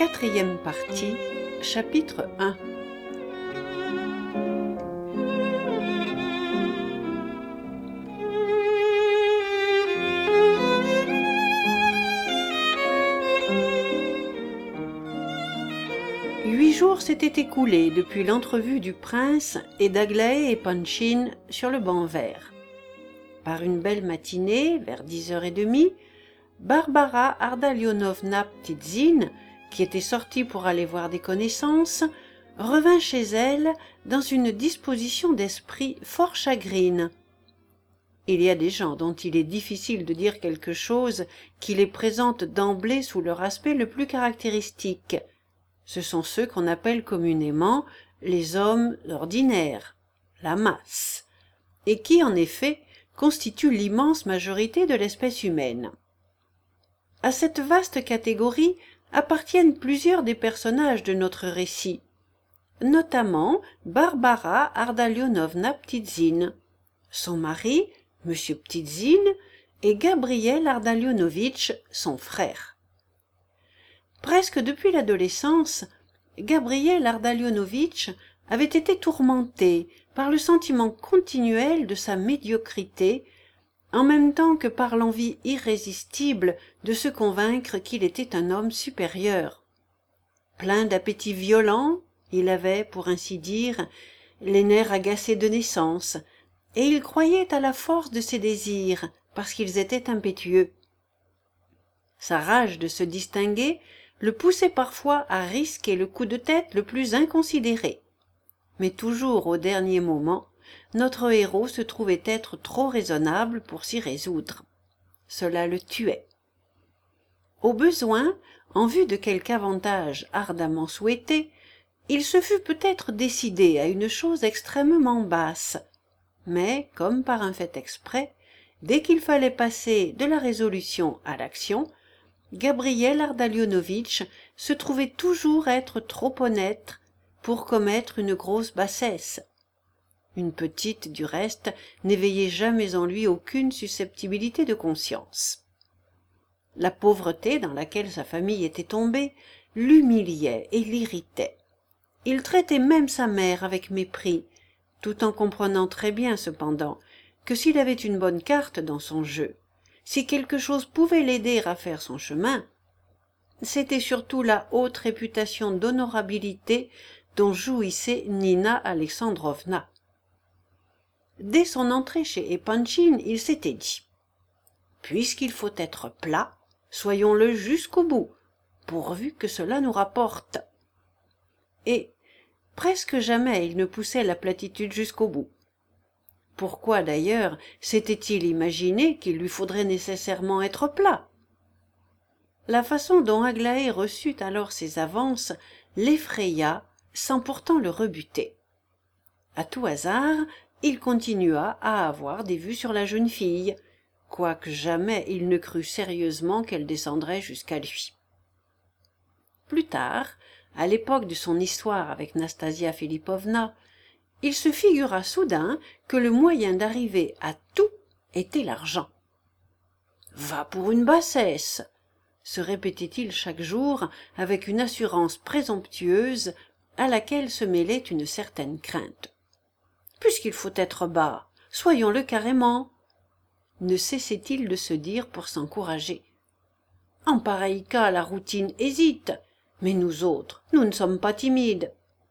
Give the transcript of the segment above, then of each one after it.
Quatrième partie, chapitre 1. Huit jours s'étaient écoulés depuis l'entrevue du prince et d'Aglaé et Panshin sur le banc vert. Par une belle matinée, vers 10h30, Barbara Ardalionovna Ptitsin, qui était sortie pour aller voir des connaissances, revint chez elle dans une disposition d'esprit fort chagrine. Il y a des gens dont il est difficile de dire quelque chose qui les présente d'emblée sous leur aspect le plus caractéristique. Ce sont ceux qu'on appelle communément les hommes ordinaires, la masse, et qui, en effet, constituent l'immense majorité de l'espèce humaine. À cette vaste catégorie appartiennent plusieurs des personnages de notre récit, notamment Barbara Ardalionovna Ptitsin, son mari, M. Ptitsin, et Gabriel Ardalionovitch, son frère. Presque depuis l'adolescence, Gabriel Ardalionovitch avait été tourmenté par le sentiment continuel de sa médiocrité, en même temps que par l'envie irrésistible de se convaincre qu'il était un homme supérieur. Plein d'appétits violents, il avait, pour ainsi dire, les nerfs agacés de naissance, et il croyait à la force de ses désirs, parce qu'ils étaient impétueux. Sa rage de se distinguer le poussait parfois à risquer le coup de tête le plus inconsidéré. Mais toujours au dernier moment, notre héros se trouvait être trop raisonnable pour s'y résoudre. Cela le tuait. Au besoin, en vue de quelque avantage ardemment souhaité, il se fût peut-être décidé à une chose extrêmement basse, mais, comme par un fait exprès, dès qu'il fallait passer de la résolution à l'action, Gabriel Ardalionovitch se trouvait toujours être trop honnête pour commettre une grosse bassesse. Une petite, du reste, n'éveillait jamais en lui aucune susceptibilité de conscience. La pauvreté dans laquelle sa famille était tombée l'humiliait et l'irritait. Il traitait même sa mère avec mépris, tout en comprenant très bien cependant que s'il avait une bonne carte dans son jeu, si quelque chose pouvait l'aider à faire son chemin, c'était surtout la haute réputation d'honorabilité dont jouissait Nina Alexandrovna. Dès son entrée chez Epanchin, il s'était dit « Puisqu'il faut être plat, soyons-le jusqu'au bout, pourvu que cela nous rapporte. » Et presque jamais il ne poussait la platitude jusqu'au bout. Pourquoi d'ailleurs s'était-il imaginé qu'il lui faudrait nécessairement être plat? La façon dont Aglaé reçut alors ses avances l'effraya sans pourtant le rebuter. À tout hasard, il continua à avoir des vues sur la jeune fille, quoique jamais il ne crut sérieusement qu'elle descendrait jusqu'à lui. Plus tard, à l'époque de son histoire avec Nastasia Philippovna, il se figura soudain que le moyen d'arriver à tout était l'argent. « Va pour une bassesse !» se répétait-il chaque jour avec une assurance présomptueuse à laquelle se mêlait une certaine crainte. « Puisqu'il faut être bas, soyons-le carrément !» ne cessait-il de se dire pour s'encourager. « En pareil cas, la routine hésite, mais nous autres, nous ne sommes pas timides. »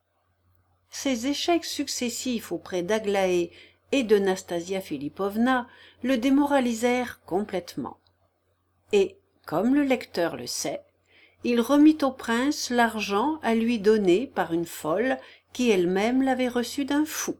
Ces échecs successifs auprès d'Aglaé et de Nastasia Philippovna le démoralisèrent complètement. Et, comme le lecteur le sait, il remit au prince l'argent à lui donner par une folle qui elle-même l'avait reçu d'un fou.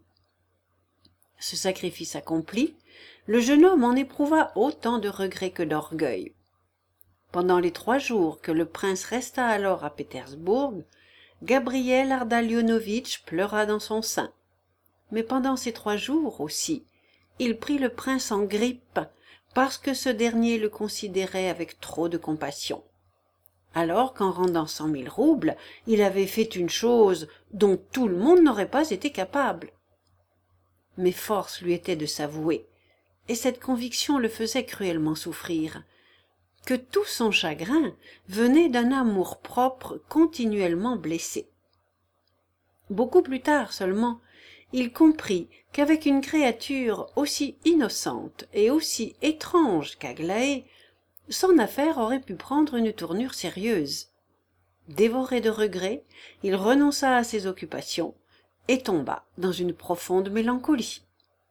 Ce sacrifice accompli, le jeune homme en éprouva autant de regret que d'orgueil. Pendant les 3 jours que le prince resta alors à Pétersbourg, Gabriel Ardalionovitch pleura dans son sein. Mais pendant ces 3 jours aussi, il prit le prince en grippe, parce que ce dernier le considérait avec trop de compassion. Alors qu'en rendant 100 000 roubles, il avait fait une chose dont tout le monde n'aurait pas été capable. Mais force lui était de s'avouer, et cette conviction le faisait cruellement souffrir, que tout son chagrin venait d'un amour-propre continuellement blessé. Beaucoup plus tard seulement, il comprit qu'avec une créature aussi innocente et aussi étrange qu'Aglaé, son affaire aurait pu prendre une tournure sérieuse. Dévoré de regrets, il renonça à ses occupations et tomba dans une profonde mélancolie.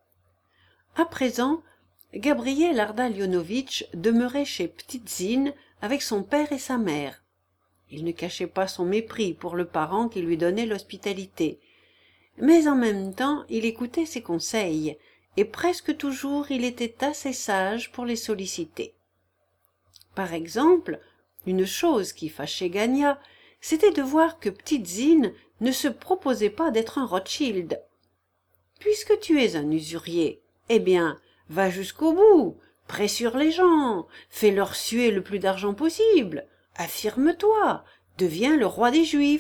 À présent, Gabriel Ardalionovitch demeurait chez Petite Zine avec son père et sa mère. Il ne cachait pas son mépris pour le parent qui lui donnait l'hospitalité, mais en même temps il écoutait ses conseils, et presque toujours il était assez sage pour les solliciter. Par exemple, une chose qui fâchait Gagna, c'était de voir que Petite Zine ne se proposait pas d'être un Rothschild. « Puisque tu es un usurier, eh bien, va jusqu'au bout, pressure les gens, fais-leur suer le plus d'argent possible, affirme-toi, deviens le roi des Juifs. »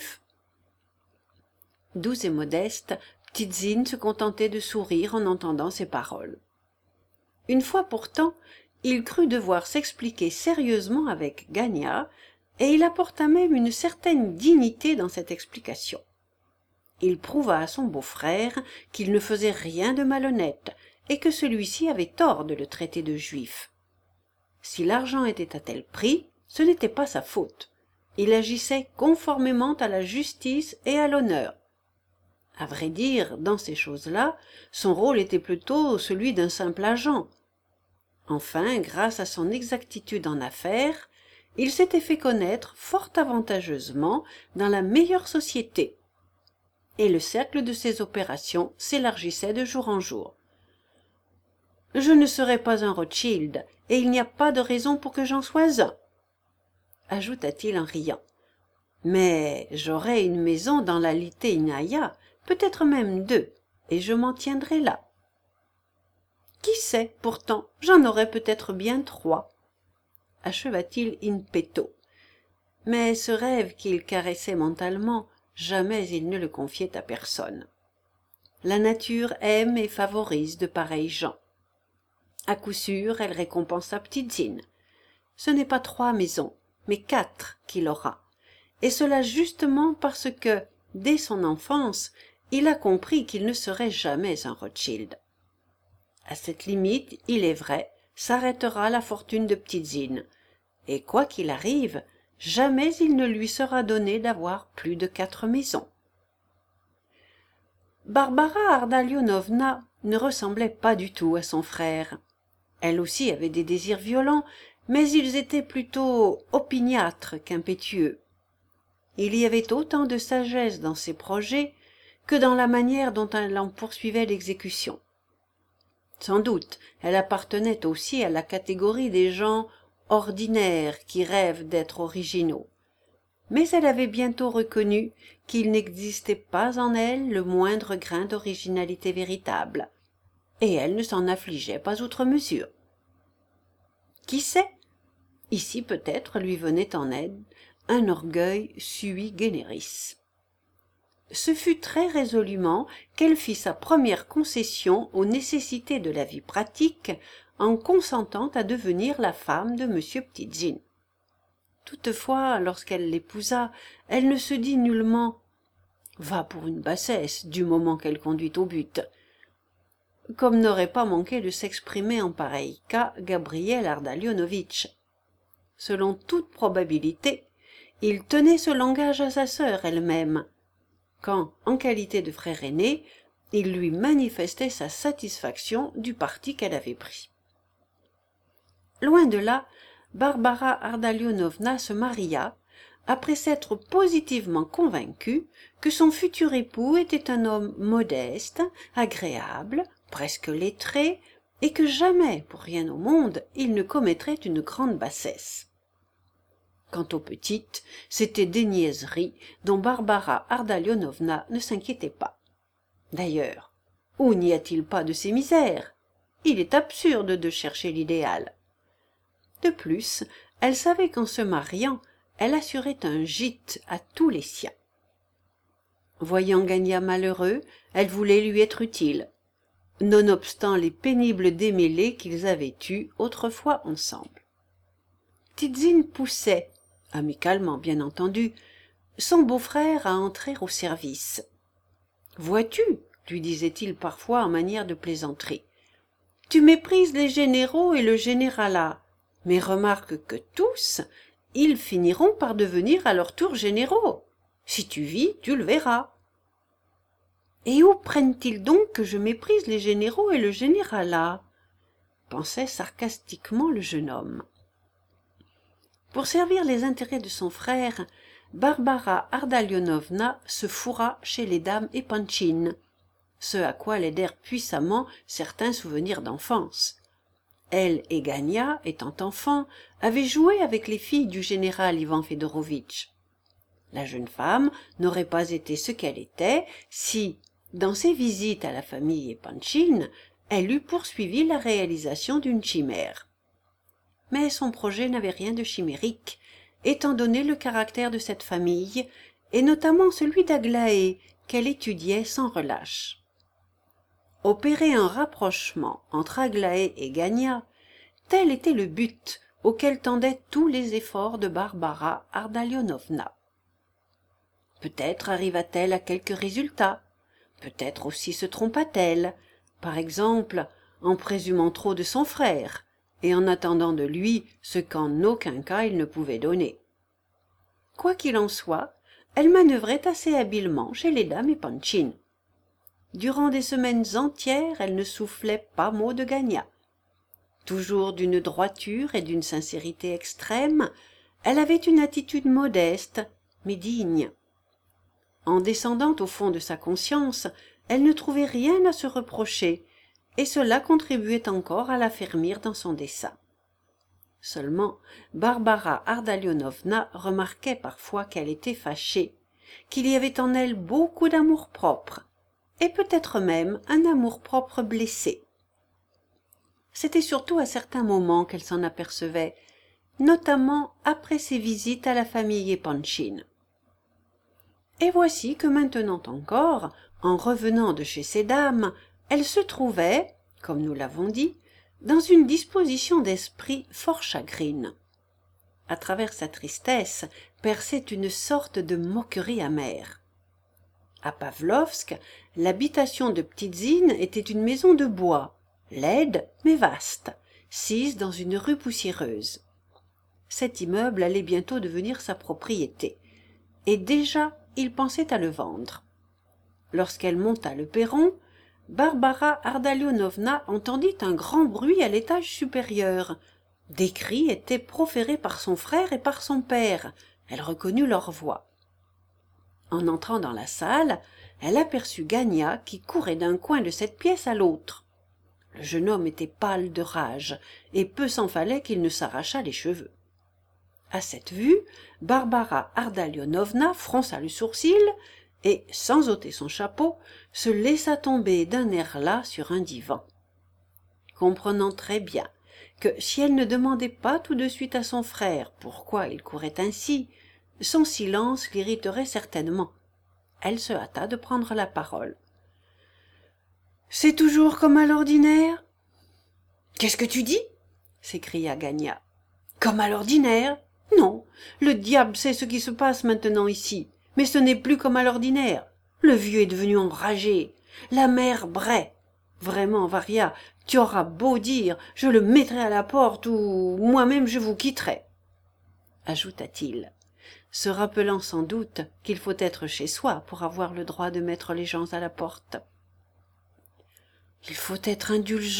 Douce et modeste, Petite Zine se contentait de sourire en entendant ces paroles. Une fois pourtant, il crut devoir s'expliquer sérieusement avec Gagna, et il apporta même une certaine dignité dans cette explication. Il prouva à son beau-frère qu'il ne faisait rien de malhonnête, et que celui-ci avait tort de le traiter de juif. Si l'argent était à tel prix, ce n'était pas sa faute. Il agissait conformément à la justice et à l'honneur. À vrai dire, dans ces choses-là, son rôle était plutôt celui d'un simple agent. Enfin, grâce à son exactitude en affaires, il s'était fait connaître fort avantageusement dans la meilleure société, et le cercle de ses opérations s'élargissait de jour en jour. « Je ne serai pas un Rothschild, et il n'y a pas de raison pour que j'en sois un, » ajouta-t-il en riant. « Mais j'aurai une maison dans la Liteinaya, peut-être même 2, et je m'en tiendrai là. Qui sait, pourtant, j'en aurai peut-être bien 3, acheva-t-il in petto. Mais ce rêve qu'il caressait mentalement, jamais il ne le confiait à personne. La nature aime et favorise de pareils gens. À coup sûr, elle récompensa Petite Zine. Ce n'est pas 3 maisons, mais 4 qu'il aura, et cela justement parce que, dès son enfance, il a compris qu'il ne serait jamais un Rothschild. À cette limite, il est vrai, s'arrêtera la fortune de Petite Zine, et quoi qu'il arrive, jamais il ne lui sera donné d'avoir plus de 4 maisons. Barbara Ardalionovna ne ressemblait pas du tout à son frère. Elle aussi avait des désirs violents, mais ils étaient plutôt opiniâtres qu'impétueux. Il y avait autant de sagesse dans ses projets que dans la manière dont elle en poursuivait l'exécution. Sans doute, elle appartenait aussi à la catégorie des gens ordinaires qui rêvent d'être originaux. Mais elle avait bientôt reconnu qu'il n'existait pas en elle le moindre grain d'originalité véritable, et elle ne s'en affligeait pas outre mesure. Qui sait? Ici peut-être lui venait en aide un orgueil sui generis. Ce fut très résolument qu'elle fit sa première concession aux nécessités de la vie pratique en consentant à devenir la femme de M. Petite Zine. Toutefois, lorsqu'elle l'épousa, elle ne se dit nullement « va pour une bassesse » du moment qu'elle conduit au but, comme n'aurait pas manqué de s'exprimer en pareil cas Gabriel Ardalionovitch. Selon toute probabilité, il tenait ce langage à sa sœur elle-même, quand, en qualité de frère aîné, il lui manifestait sa satisfaction du parti qu'elle avait pris. Loin de là, Barbara Ardalionovna se maria, après s'être positivement convaincue que son futur époux était un homme modeste, agréable, presque lettré, et que jamais, pour rien au monde, il ne commettrait une grande bassesse. Quant aux petites, c'étaient des niaiseries dont Barbara Ardalionovna ne s'inquiétait pas. D'ailleurs, où n'y a-t-il pas de ces misères? Il est absurde de chercher l'idéal. De plus, elle savait qu'en se mariant, elle assurait un gîte à tous les siens. Voyant Gagna malheureux, elle voulait lui être utile, nonobstant les pénibles démêlés qu'ils avaient eus autrefois ensemble. Ptitsin poussait, amicalement bien entendu, son beau-frère à entrer au service. « Vois-tu, lui disait-il parfois en manière de plaisanterie, tu méprises les généraux et le généralat, mais remarque que tous, ils finiront par devenir à leur tour généraux. Si tu vis, tu le verras. » Et où prennent-ils donc que je méprise les généraux et le généralat? Pensait sarcastiquement le jeune homme. Pour servir les intérêts de son frère, Barbara Ardalionovna se fourra chez les dames Epanchine, ce à quoi l'aidèrent puissamment certains souvenirs d'enfance. Elle et Gania, étant enfants, avaient joué avec les filles du général Ivan Fedorovitch. La jeune femme n'aurait pas été ce qu'elle était si, dans ses visites à la famille Epanchine, elle eût poursuivi la réalisation d'une chimère. Mais son projet n'avait rien de chimérique, étant donné le caractère de cette famille, et notamment celui d'Aglaé, qu'elle étudiait sans relâche. Opérer un rapprochement entre Aglaé et Gania, tel était le but auquel tendaient tous les efforts de Barbara Ardalionovna. Peut-être arriva-t-elle à quelques résultats, peut-être aussi se trompa-t-elle, par exemple en présumant trop de son frère, et en attendant de lui ce qu'en aucun cas il ne pouvait donner. Quoi qu'il en soit, elle manœuvrait assez habilement chez les dames Epanchine. Durant des semaines entières, elle ne soufflait pas mot de Gania. Toujours d'une droiture et d'une sincérité extrême, elle avait une attitude modeste, mais digne. En descendant au fond de sa conscience, elle ne trouvait rien à se reprocher, et cela contribuait encore à l'affermir dans son dessein. Seulement, Barbara Ardalionovna remarquait parfois qu'elle était fâchée, qu'il y avait en elle beaucoup d'amour-propre, et peut-être même un amour-propre blessé. C'était surtout à certains moments qu'elle s'en apercevait, notamment après ses visites à la famille Epanchine. Et voici que maintenant encore, en revenant de chez ces dames, elle se trouvait, comme nous l'avons dit, dans une disposition d'esprit fort chagrine. À travers sa tristesse perçait une sorte de moquerie amère. À Pavlovsk, l'habitation de Ptitsin était une maison de bois, laide mais vaste, sise dans une rue poussiéreuse. Cet immeuble allait bientôt devenir sa propriété, et déjà il pensait à le vendre. Lorsqu'elle monta le perron, Barbara Ardalionovna entendit un grand bruit à l'étage supérieur. Des cris étaient proférés par son frère et par son père. Elle reconnut leur voix. En entrant dans la salle, elle aperçut Gania qui courait d'un coin de cette pièce à l'autre. Le jeune homme était pâle de rage, et peu s'en fallait qu'il ne s'arrachât les cheveux. À cette vue, Barbara Ardalionovna fronça le sourcil et, sans ôter son chapeau, se laissa tomber d'un air las sur un divan. Comprenant très bien que si elle ne demandait pas tout de suite à son frère pourquoi il courait ainsi, son silence l'irriterait certainement, elle se hâta de prendre la parole. « C'est toujours comme à l'ordinaire ?»« Qu'est-ce que tu dis ?» s'écria Gania. « Comme à l'ordinaire ? Non, le diable sait ce qui se passe maintenant ici, mais ce n'est plus comme à l'ordinaire. Le vieux est devenu enragé, la mère braie. Vraiment, Varia, tu auras beau dire, je le mettrai à la porte ou moi-même je vous quitterai, ajouta-t-il, se rappelant sans doute qu'il faut être chez soi pour avoir le droit de mettre les gens à la porte. « Il faut être indulgent, »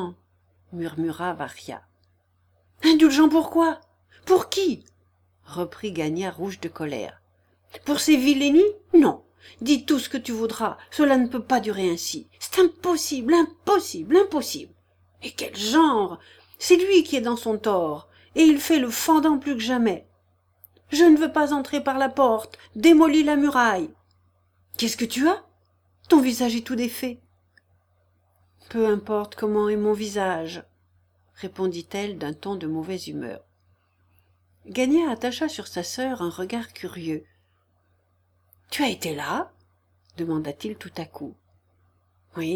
murmura Varia. « Indulgent pourquoi ? Pour qui ?» reprit Gania rouge de colère. « Pour ces vilainies ? Non. Dis tout ce que tu voudras, cela ne peut pas durer ainsi. C'est impossible, impossible, impossible. Et quel genre ! C'est lui qui est dans son tort, et il fait le fendant plus que jamais. Je ne veux pas entrer par la porte, démolis la muraille. Qu'est-ce que tu as ? Ton visage est tout défait. Peu importe comment est mon visage, répondit-elle d'un ton de mauvaise humeur. Gania attacha sur sa sœur un regard curieux. « Tu as été là ?» demanda-t-il tout à coup. « Oui. »«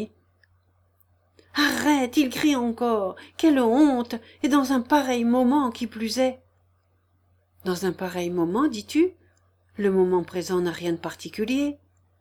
Arrête, il crie encore. Quelle honte, et dans un pareil moment qui plus est. Dans un pareil moment, dis-tu? Le moment présent n'a rien de particulier.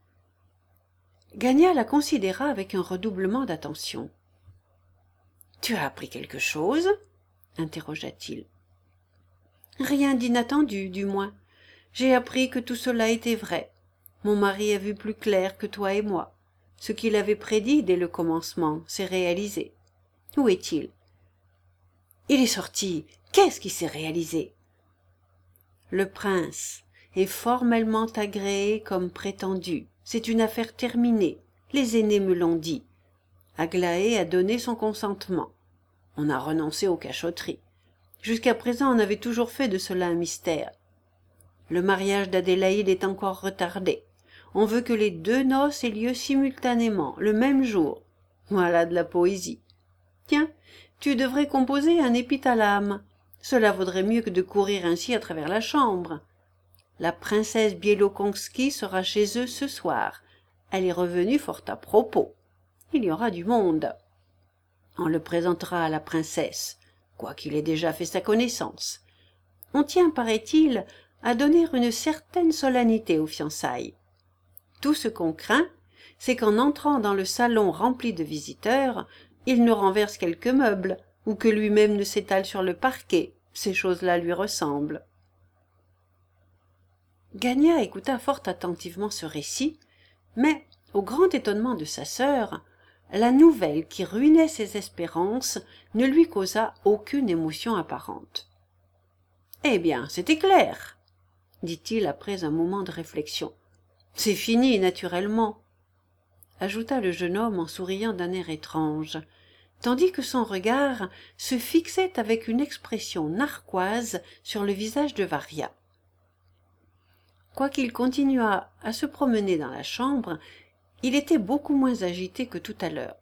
Gagna la considéra avec un redoublement d'attention. « Tu as appris quelque chose ?» interrogea-t-il. « Rien d'inattendu, du moins. J'ai appris que tout cela était vrai. Mon mari a vu plus clair que toi et moi. Ce qu'il avait prédit dès le commencement s'est réalisé. Où est-il? » « Il est sorti. Qu'est-ce qui s'est réalisé? » « Le prince est formellement agréé comme prétendu. C'est une affaire terminée. Les aînés me l'ont dit. Aglaé a donné son consentement. On a renoncé aux cachotteries. Jusqu'à présent, on avait toujours fait de cela un mystère. Le mariage d'Adélaïde est encore retardé. On veut que les 2 noces aient lieu simultanément, le même jour. Voilà de la poésie. Tiens, tu devrais composer un épithalame. Cela vaudrait mieux que de courir ainsi à travers la chambre. La princesse Bielokonsky sera chez eux ce soir. Elle est revenue fort à propos. Il y aura du monde. On le présentera à la princesse, quoiqu'il ait déjà fait sa connaissance. On tient, paraît-il, à donner une certaine solennité aux fiançailles. Tout ce qu'on craint, c'est qu'en entrant dans le salon rempli de visiteurs, il ne renverse quelques meubles, ou que lui-même ne s'étale sur le parquet. Ces choses-là lui ressemblent. Gagna écouta fort attentivement ce récit, mais, au grand étonnement de sa sœur, la nouvelle qui ruinait ses espérances ne lui causa aucune émotion apparente. « Eh bien, c'était clair, » dit-il après un moment de réflexion. « C'est fini, naturellement, » ajouta le jeune homme en souriant d'un air étrange, tandis que son regard se fixait avec une expression narquoise sur le visage de Varia. Quoiqu'il continuât à se promener dans la chambre, il était beaucoup moins agité que tout à l'heure.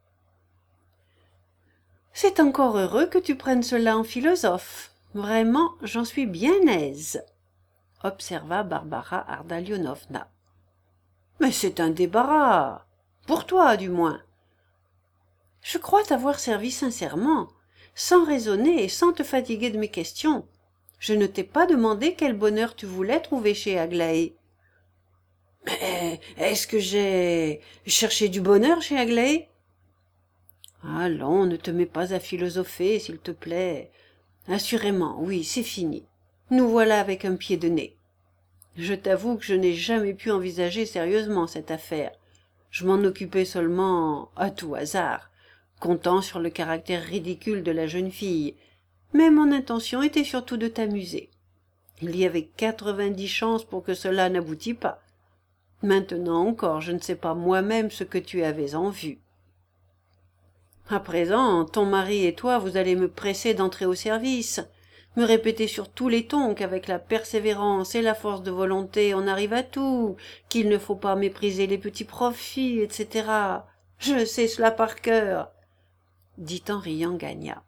« C'est encore heureux que tu prennes cela en philosophe. Vraiment, j'en suis bien aise, » observa Barbara Ardalionovna. « Mais c'est un débarras, pour toi du moins. Je crois t'avoir servi sincèrement, sans raisonner et sans te fatiguer de mes questions. Je ne t'ai pas demandé quel bonheur tu voulais trouver chez Aglaé. »« Mais est-ce que j'ai cherché du bonheur chez Aglaé ?»« Allons, ne te mets pas à philosopher, s'il te plaît. Assurément, oui, c'est fini. Nous voilà avec un pied de nez. Je t'avoue que je n'ai jamais pu envisager sérieusement cette affaire. Je m'en occupais seulement à tout hasard, comptant sur le caractère ridicule de la jeune fille, mais mon intention était surtout de t'amuser. Il y avait 90 chances pour que cela n'aboutît pas. Maintenant encore, je ne sais pas moi-même ce que tu avais en vue. À présent, ton mari et toi, vous allez me presser d'entrer au service, me répéter sur tous les tons qu'avec la persévérance et la force de volonté on arrive à tout, qu'il ne faut pas mépriser les petits profits, etc. Je sais cela par cœur, dit en riant Gagna.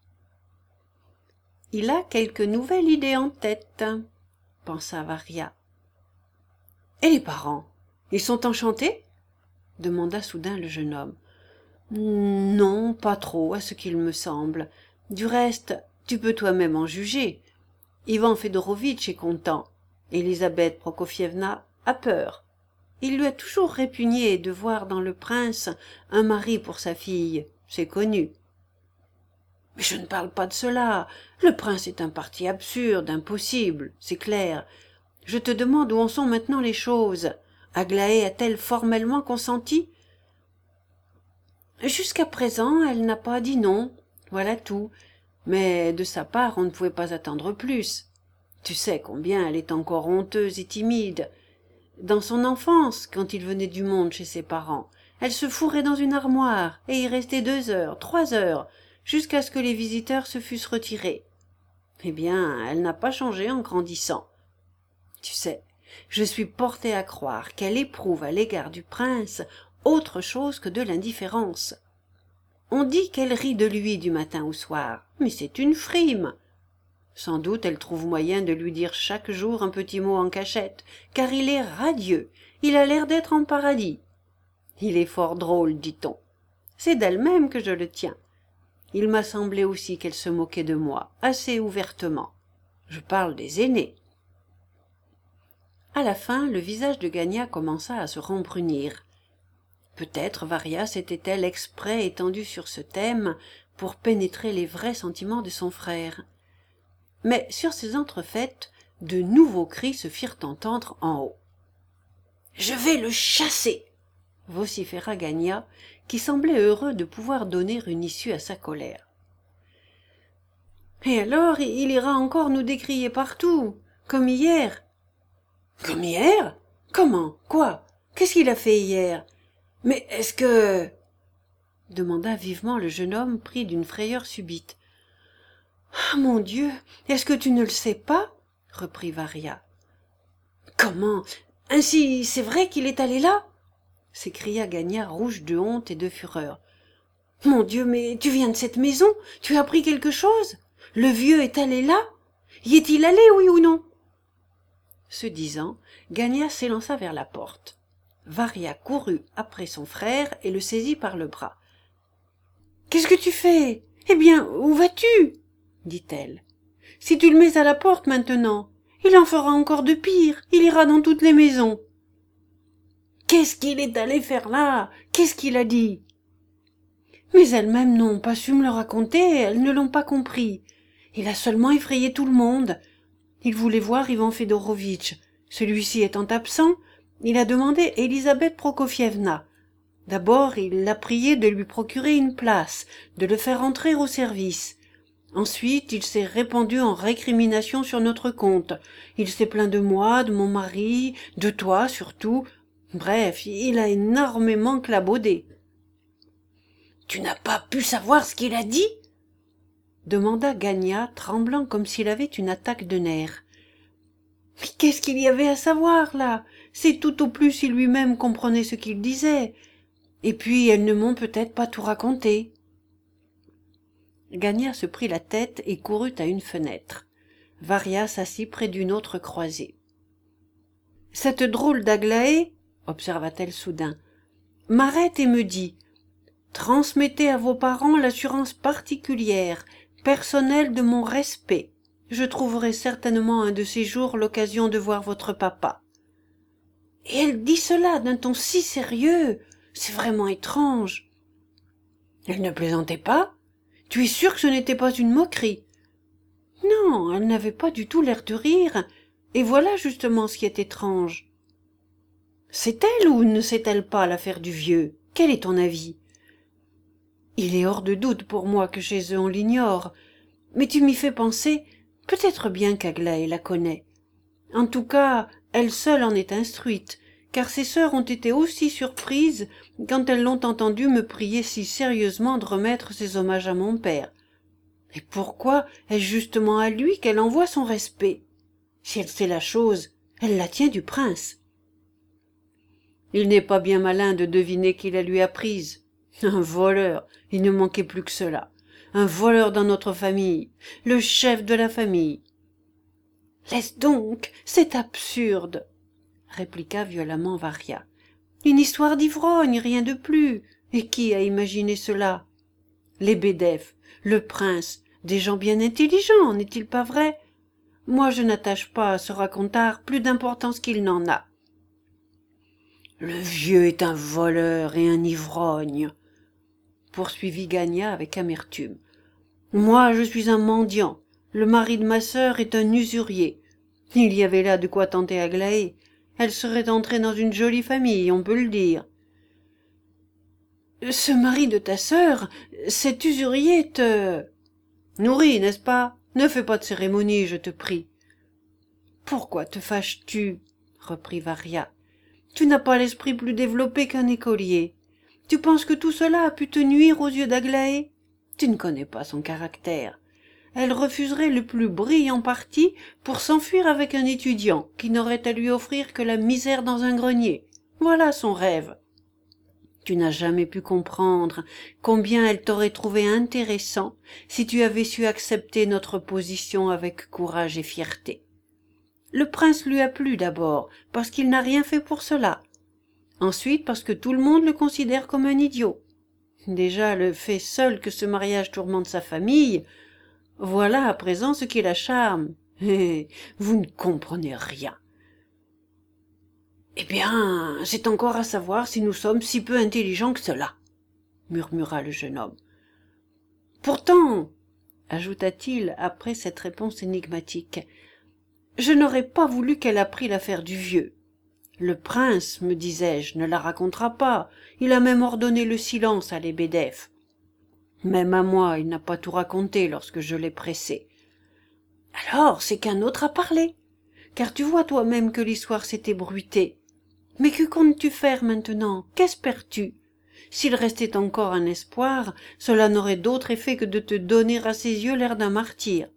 Il a quelque nouvelle idée en tête, pensa Varia. Et les parents, ils sont enchantés? Demanda soudain le jeune homme. Non, pas trop, à ce qu'il me semble. Du reste, tu peux toi-même en juger. Ivan Fedorovitch est content. Elisabeth Prokofievna a peur. Il lui a toujours répugné de voir dans le prince un mari pour sa fille, c'est connu. Mais je ne parle pas de cela. Le prince est un parti absurde, impossible, c'est clair. Je te demande où en sont maintenant les choses. Aglaé a-t-elle formellement consenti? Jusqu'à présent, elle n'a pas dit non, voilà tout. Mais de sa part, on ne pouvait pas attendre plus. Tu sais combien elle est encore honteuse et timide. Dans son enfance, quand il venait du monde chez ses parents, elle se fourrait dans une armoire et y restait 2 heures, 3 heures, jusqu'à ce que les visiteurs se fussent retirés. Eh bien, elle n'a pas changé en grandissant. Tu sais, je suis portée à croire qu'elle éprouve à l'égard du prince autre chose que de l'indifférence. On dit qu'elle rit de lui du matin au soir, mais c'est une frime. Sans doute elle trouve moyen de lui dire chaque jour un petit mot en cachette, car il est radieux, il a l'air d'être en paradis. Il est fort drôle, dit-on. C'est d'elle-même que je le tiens. Il m'a semblé aussi qu'elle se moquait de moi, assez ouvertement. Je parle des aînés. À la fin, le visage de Gagna commença à se rembrunir. Peut-être Varia s'était-elle exprès étendue sur ce thème pour pénétrer les vrais sentiments de son frère. Mais sur ces entrefaites, de nouveaux cris se firent entendre en haut. « Je vais le chasser !» vociféra Gagna, qui semblait heureux de pouvoir donner une issue à sa colère. « Et alors, il ira encore nous décrier partout, comme hier. »« Comme hier ? Comment ? Quoi ? Qu'est-ce qu'il a fait hier ? Mais est-ce que... » demanda vivement le jeune homme pris d'une frayeur subite. « Ah, mon Dieu, est-ce que tu ne le sais pas ?» reprit Varia. « Comment ? Ainsi, c'est vrai qu'il est allé là ?» s'écria Gagna, rouge de honte et de fureur. « Mon Dieu, mais tu viens de cette maison, tu as appris quelque chose ? Le vieux est allé là ? Y est-il allé, oui ou non ?» Ce disant, Gagna s'élança vers la porte. Varia courut après son frère et le saisit par le bras. « Qu'est-ce que tu fais ? Eh bien, où vas-tu » dit-elle. « Si tu le mets à la porte maintenant, il en fera encore de pire, il ira dans toutes les maisons. »« Qu'est-ce qu'il est allé faire là ? Qu'est-ce qu'il a dit ?» Mais elles-mêmes n'ont pas su me le raconter, elles ne l'ont pas compris. Il a seulement effrayé tout le monde. Il voulait voir Ivan Fedorovitch. Celui-ci étant absent, il a demandé Elisabeth Prokofievna. D'abord, il l'a prié de lui procurer une place, de le faire entrer au service. Ensuite, il s'est répandu en récriminations sur notre compte. Il s'est plaint de moi, de mon mari, de toi surtout. Bref, il a énormément clabaudé. « Tu n'as pas pu savoir ce qu'il a dit ?» demanda Gagna, tremblant comme s'il avait une attaque de nerfs. « Mais qu'est-ce qu'il y avait à savoir, là ? C'est tout au plus si lui-même comprenait ce qu'il disait. Et puis, elles ne m'ont peut-être pas tout raconté. » Gagna se prit la tête et courut à une fenêtre. Varia s'assit près d'une autre croisée. « Cette drôle d'Aglaé, observa-t-elle soudain, m'arrête et me dit « Transmettez à vos parents l'assurance particulière, personnelle de mon respect. Je trouverai certainement un de ces jours l'occasion de voir votre papa. » Et elle dit cela d'un ton si sérieux, c'est vraiment étrange. Elle ne plaisantait pas ? Tu es sûr que ce n'était pas une moquerie ? Non, elle n'avait pas du tout l'air de rire, et voilà justement ce qui est étrange. C'est elle ou ne sait-elle pas l'affaire du vieux ? Quel est ton avis ? Il est hors de doute pour moi que chez eux on l'ignore, mais tu m'y fais penser, peut-être bien qu'Aglaé la connaît. En tout cas, elle seule en est instruite, car ses sœurs ont été aussi surprises quand elles l'ont entendue me prier si sérieusement de remettre ses hommages à mon père. Et pourquoi est-ce justement à lui qu'elle envoie son respect ? Si elle sait la chose, elle la tient du prince. Il n'est pas bien malin de deviner qui la lui a prise. Un voleur, il ne manquait plus que cela. Un voleur dans notre famille, le chef de la famille. « Laisse donc, c'est absurde !» répliqua violemment Varia. « Une histoire d'ivrogne, rien de plus. Et qui a imaginé cela ? Les Bédef, le prince, des gens bien intelligents, n'est-il pas vrai ? Moi, je n'attache pas à ce racontard plus d'importance qu'il n'en a. »« Le vieux est un voleur et un ivrogne, » poursuivit Gagna avec amertume. « Moi, je suis un mendiant. Le mari de ma sœur est un usurier. Il y avait là de quoi tenter Aglaé. Elle serait entrée dans une jolie famille, on peut le dire. »« Ce mari de ta sœur, cet usurier te... » »« Nourrit, n'est-ce pas ? Ne fais pas de cérémonie, je te prie. »« Pourquoi te fâches-tu ? » reprit Varia. « Tu n'as pas l'esprit plus développé qu'un écolier. Tu penses que tout cela a pu te nuire aux yeux d'Aglaé ? Tu ne connais pas son caractère. Elle refuserait le plus brillant parti pour s'enfuir avec un étudiant qui n'aurait à lui offrir que la misère dans un grenier. Voilà son rêve. Tu n'as jamais pu comprendre combien elle t'aurait trouvé intéressant si tu avais su accepter notre position avec courage et fierté. Le prince lui a plu d'abord parce qu'il n'a rien fait pour cela. Ensuite parce que tout le monde le considère comme un idiot. Déjà le fait seul que ce mariage tourmente sa famille, voilà à présent ce qui la charme. Eh, vous ne comprenez rien. Eh bien, c'est encore à savoir si nous sommes si peu intelligents que cela, murmura le jeune homme. Pourtant, ajouta-t-il après cette réponse énigmatique, je n'aurais pas voulu qu'elle apprît l'affaire du vieux. Le prince, me disais-je, ne la racontera pas, il a même ordonné le silence à Lebedef. Même à moi, il n'a pas tout raconté lorsque je l'ai pressé. Alors, c'est qu'un autre a parlé, car tu vois toi-même que l'histoire s'est ébruitée. Mais que comptes-tu faire maintenant? Qu'espères-tu? S'il restait encore un espoir, cela n'aurait d'autre effet que de te donner à ses yeux l'air d'un martyr.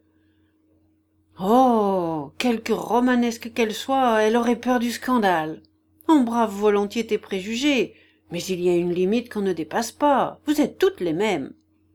Oh, quelque romanesque qu'elle soit, elle aurait peur du scandale. On brave volontiers tes préjugés, mais il y a une limite qu'on ne dépasse pas. Vous êtes toutes les mêmes.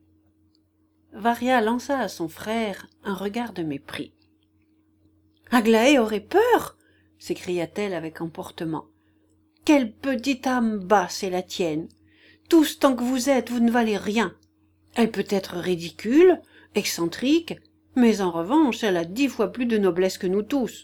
Varia lança à son frère un regard de mépris. Aglaé aurait peur, s'écria-t-elle avec emportement. Quelle petite âme basse est la tienne. Tous tant que vous êtes, vous ne valez rien. Elle peut être ridicule, excentrique, mais en revanche, elle a 10 fois plus de noblesse que nous tous.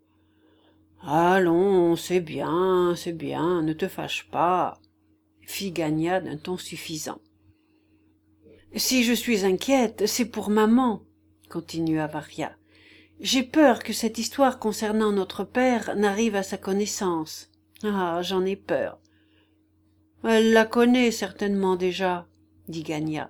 Allons, c'est bien, ne te fâche pas, fit Gagna d'un ton suffisant. Si je suis inquiète, c'est pour maman, continua Varia. J'ai peur que cette histoire concernant notre père n'arrive à sa connaissance. Ah, j'en ai peur. Elle la connaît certainement déjà, dit Gagna.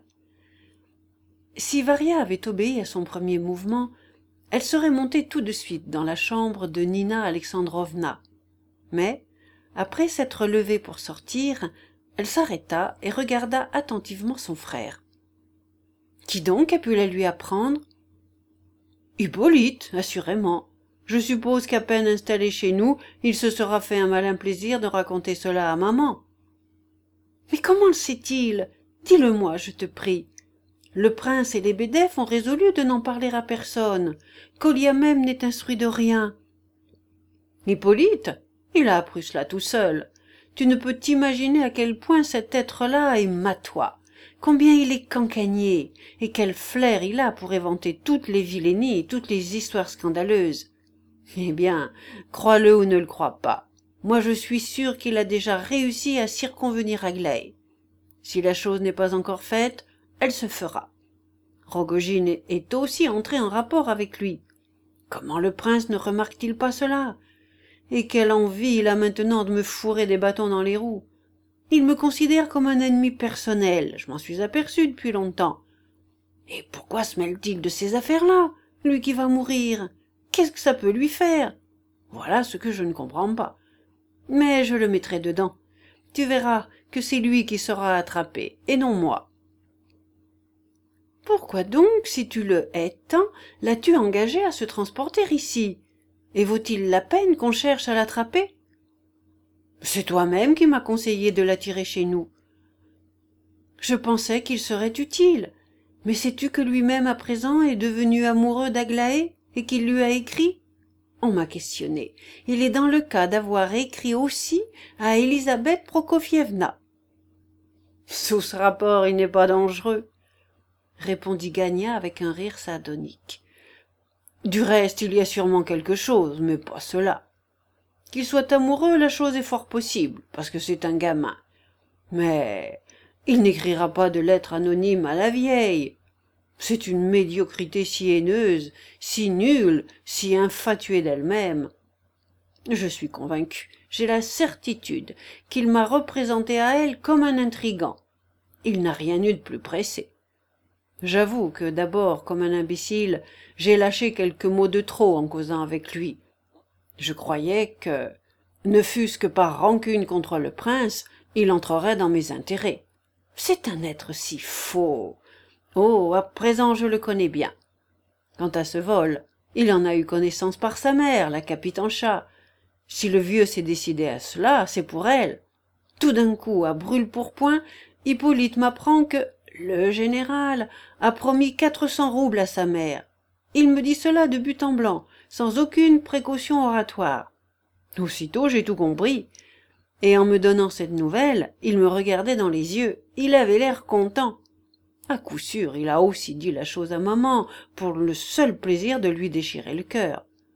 Si Varia avait obéi à son premier mouvement, elle serait montée tout de suite dans la chambre de Nina Alexandrovna. Mais, après s'être levée pour sortir, elle s'arrêta et regarda attentivement son frère. Qui donc a pu la lui apprendre? Hippolyte, assurément. Je suppose qu'à peine installé chez nous, il se sera fait un malin plaisir de raconter cela à maman. Mais comment le sait-il? Dis-le-moi, je te prie. Le prince et les Lebedef ont résolu de n'en parler à personne. Kolia même n'est instruit de rien. Hippolyte, il a appris cela tout seul. Tu ne peux t'imaginer à quel point cet être-là est matois, combien il est cancanier, et quel flair il a pour éventer toutes les vilainies et toutes les histoires scandaleuses. Eh bien, crois-le ou ne le crois pas. Moi je suis sûr qu'il a déjà réussi à circonvenir Aglaé. Si la chose n'est pas encore faite, elle se fera. Rogojine est aussi entré en rapport avec lui. Comment le prince ne remarque-t-il pas cela? Et quelle envie il a maintenant de me fourrer des bâtons dans les roues. Il me considère comme un ennemi personnel, je m'en suis aperçu depuis longtemps. Et pourquoi se mêle-t-il de ces affaires-là, lui qui va mourir? Qu'est-ce que ça peut lui faire? Voilà ce que je ne comprends pas. Mais je le mettrai dedans. Tu verras que c'est lui qui sera attrapé, et non moi. Pourquoi donc, si tu le hais tant, l'as-tu engagé à se transporter ici? Et vaut-il la peine qu'on cherche à l'attraper? C'est toi-même qui m'as conseillé de l'attirer chez nous. Je pensais qu'il serait utile. Mais sais-tu que lui-même à présent est devenu amoureux d'Aglaé et qu'il lui a écrit? On m'a questionné. Il est dans le cas d'avoir écrit aussi à Élisabeth Prokofievna. Sous ce rapport, il n'est pas dangereux, répondit Gagna avec un rire sardonique. Du reste, il y a sûrement quelque chose, mais pas cela. Qu'il soit amoureux, la chose est fort possible, parce que c'est un gamin. Mais il n'écrira pas de lettre anonyme à la vieille. C'est une médiocrité si haineuse, si nulle, si infatuée d'elle-même. Je suis convaincu, j'ai la certitude qu'il m'a représenté à elle comme un intrigant. Il n'a rien eu de plus pressé. J'avoue que d'abord, comme un imbécile, j'ai lâché quelques mots de trop en causant avec lui. Je croyais que, ne fût-ce que par rancune contre le prince, il entrerait dans mes intérêts. C'est un être si faux. Oh, à présent je le connais bien. Quant à ce vol, il en a eu connaissance par sa mère, la capitaine Chat. Si le vieux s'est décidé à cela, c'est pour elle. Tout d'un coup, à brûle-pourpoint, Hippolyte m'apprend que le général a promis 400 roubles à sa mère. Il me dit cela de but en blanc, sans aucune précaution oratoire. Aussitôt j'ai tout compris. Et en me donnant cette nouvelle, il me regardait dans les yeux. Il avait l'air content. À coup sûr, il a aussi dit la chose à maman, pour le seul plaisir de lui déchirer le cœur.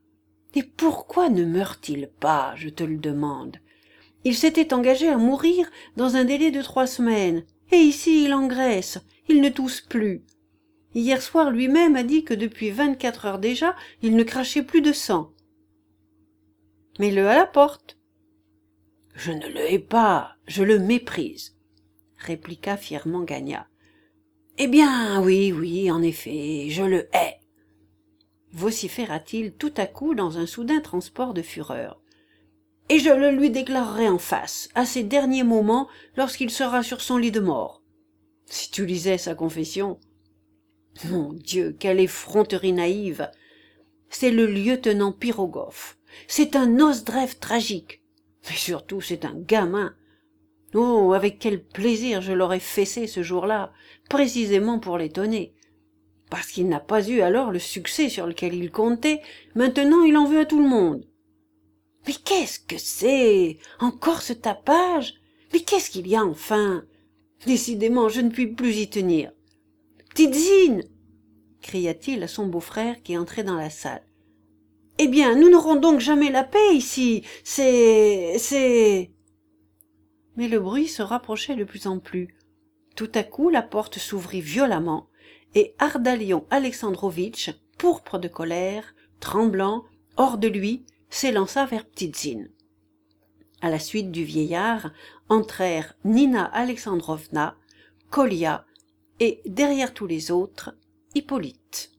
Et pourquoi ne meurt-il pas, je te le demande? Il s'était engagé à mourir dans un délai de 3 semaines, et ici il engraisse, il ne tousse plus. Hier soir lui-même a dit que depuis 24 heures déjà, il ne crachait plus de sang. Mets-le à la porte. Je ne le hais pas, je le méprise, répliqua fièrement Gagna. Eh bien, oui, en effet, je le hais, vociféra-t-il tout à coup dans un soudain transport de fureur. Et je le lui déclarerai en face, à ses derniers moments, lorsqu'il sera sur son lit de mort. Si tu lisais sa confession. Mon Dieu, quelle effronterie naïve! C'est le lieutenant Pirogov. C'est un Nozdrev tragique. Mais surtout, c'est un gamin. Oh, avec quel plaisir je l'aurais fessé ce jour-là, précisément pour l'étonner. Parce qu'il n'a pas eu alors le succès sur lequel il comptait, maintenant il en veut à tout le monde. Mais qu'est-ce que c'est? Encore ce tapage? Mais qu'est-ce qu'il y a enfin? Décidément, je ne puis plus y tenir. Petite Zine! Cria-t-il à son beau-frère qui entrait dans la salle. Eh bien, nous n'aurons donc jamais la paix ici. C'est... Mais le bruit se rapprochait de plus en plus. Tout à coup, la porte s'ouvrit violemment, et Ardalion Alexandrovitch, pourpre de colère, tremblant, hors de lui, s'élança vers Ptitsin. À la suite du vieillard, entrèrent Nina Alexandrovna, Kolia, et, derrière tous les autres, Hippolyte.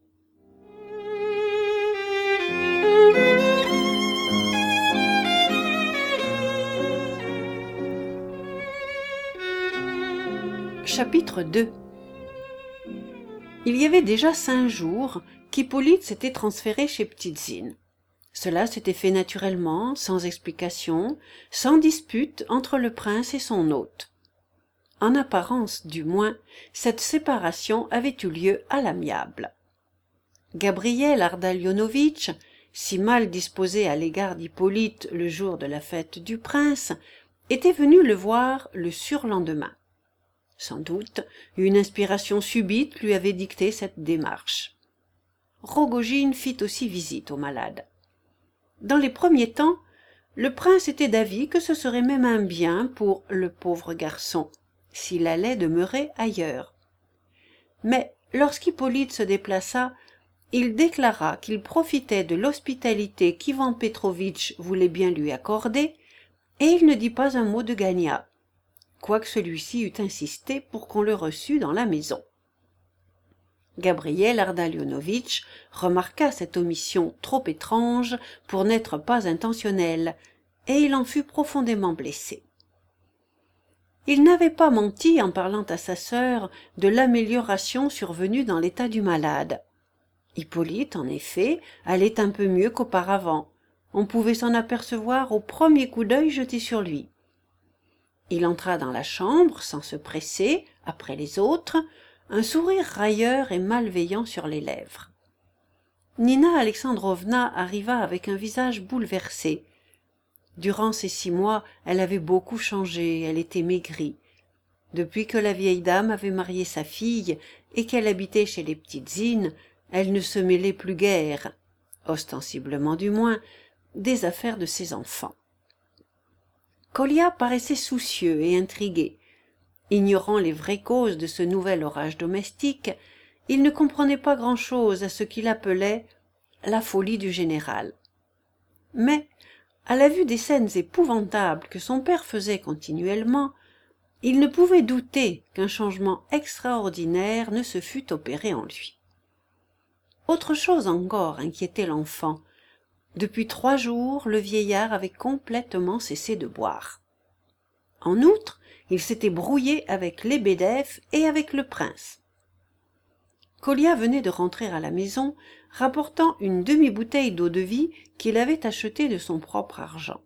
Chapitre 2. Il y avait déjà 5 jours qu'Hippolyte s'était transféré chez Ptitsin. Cela s'était fait naturellement, sans explication, sans dispute entre le prince et son hôte. En apparence, du moins, cette séparation avait eu lieu à l'amiable. Gabriel Ardalionovitch, si mal disposé à l'égard d'Hippolyte le jour de la fête du prince, était venu le voir le surlendemain. Sans doute, une inspiration subite lui avait dicté cette démarche. Rogojine fit aussi visite au malade. Dans les premiers temps, le prince était d'avis que ce serait même un bien pour le pauvre garçon, s'il allait demeurer ailleurs. Mais lorsqu'Hippolyte se déplaça, il déclara qu'il profitait de l'hospitalité qu'Ivan Petrovitch voulait bien lui accorder, et il ne dit pas un mot de Gagna, quoique celui-ci eût insisté pour qu'on le reçût dans la maison. Gabriel Ardalionovitch remarqua cette omission trop étrange pour n'être pas intentionnelle, et il en fut profondément blessé. Il n'avait pas menti en parlant à sa sœur de l'amélioration survenue dans l'état du malade. Hippolyte, en effet, allait un peu mieux qu'auparavant. On pouvait s'en apercevoir au premier coup d'œil jeté sur lui. Il entra dans la chambre sans se presser, après les autres, un sourire railleur et malveillant sur les lèvres. Nina Alexandrovna arriva avec un visage bouleversé. Durant ces 6 mois, elle avait beaucoup changé, elle était maigrie. Depuis que la vieille dame avait marié sa fille et qu'elle habitait chez les Ptitsin, elle ne se mêlait plus guère, ostensiblement du moins, des affaires de ses enfants. Kolia paraissait soucieux et intrigué. Ignorant les vraies causes de ce nouvel orage domestique, il ne comprenait pas grand-chose à ce qu'il appelait la folie du général. Mais, à la vue des scènes épouvantables que son père faisait continuellement, il ne pouvait douter qu'un changement extraordinaire ne se fût opéré en lui. Autre chose encore inquiétait l'enfant. Depuis 3 jours, le vieillard avait complètement cessé de boire. En outre, il s'était brouillé avec Lebedev et avec le prince. Kolia venait de rentrer à la maison, rapportant une demi-bouteille d'eau-de-vie qu'il avait achetée de son propre argent.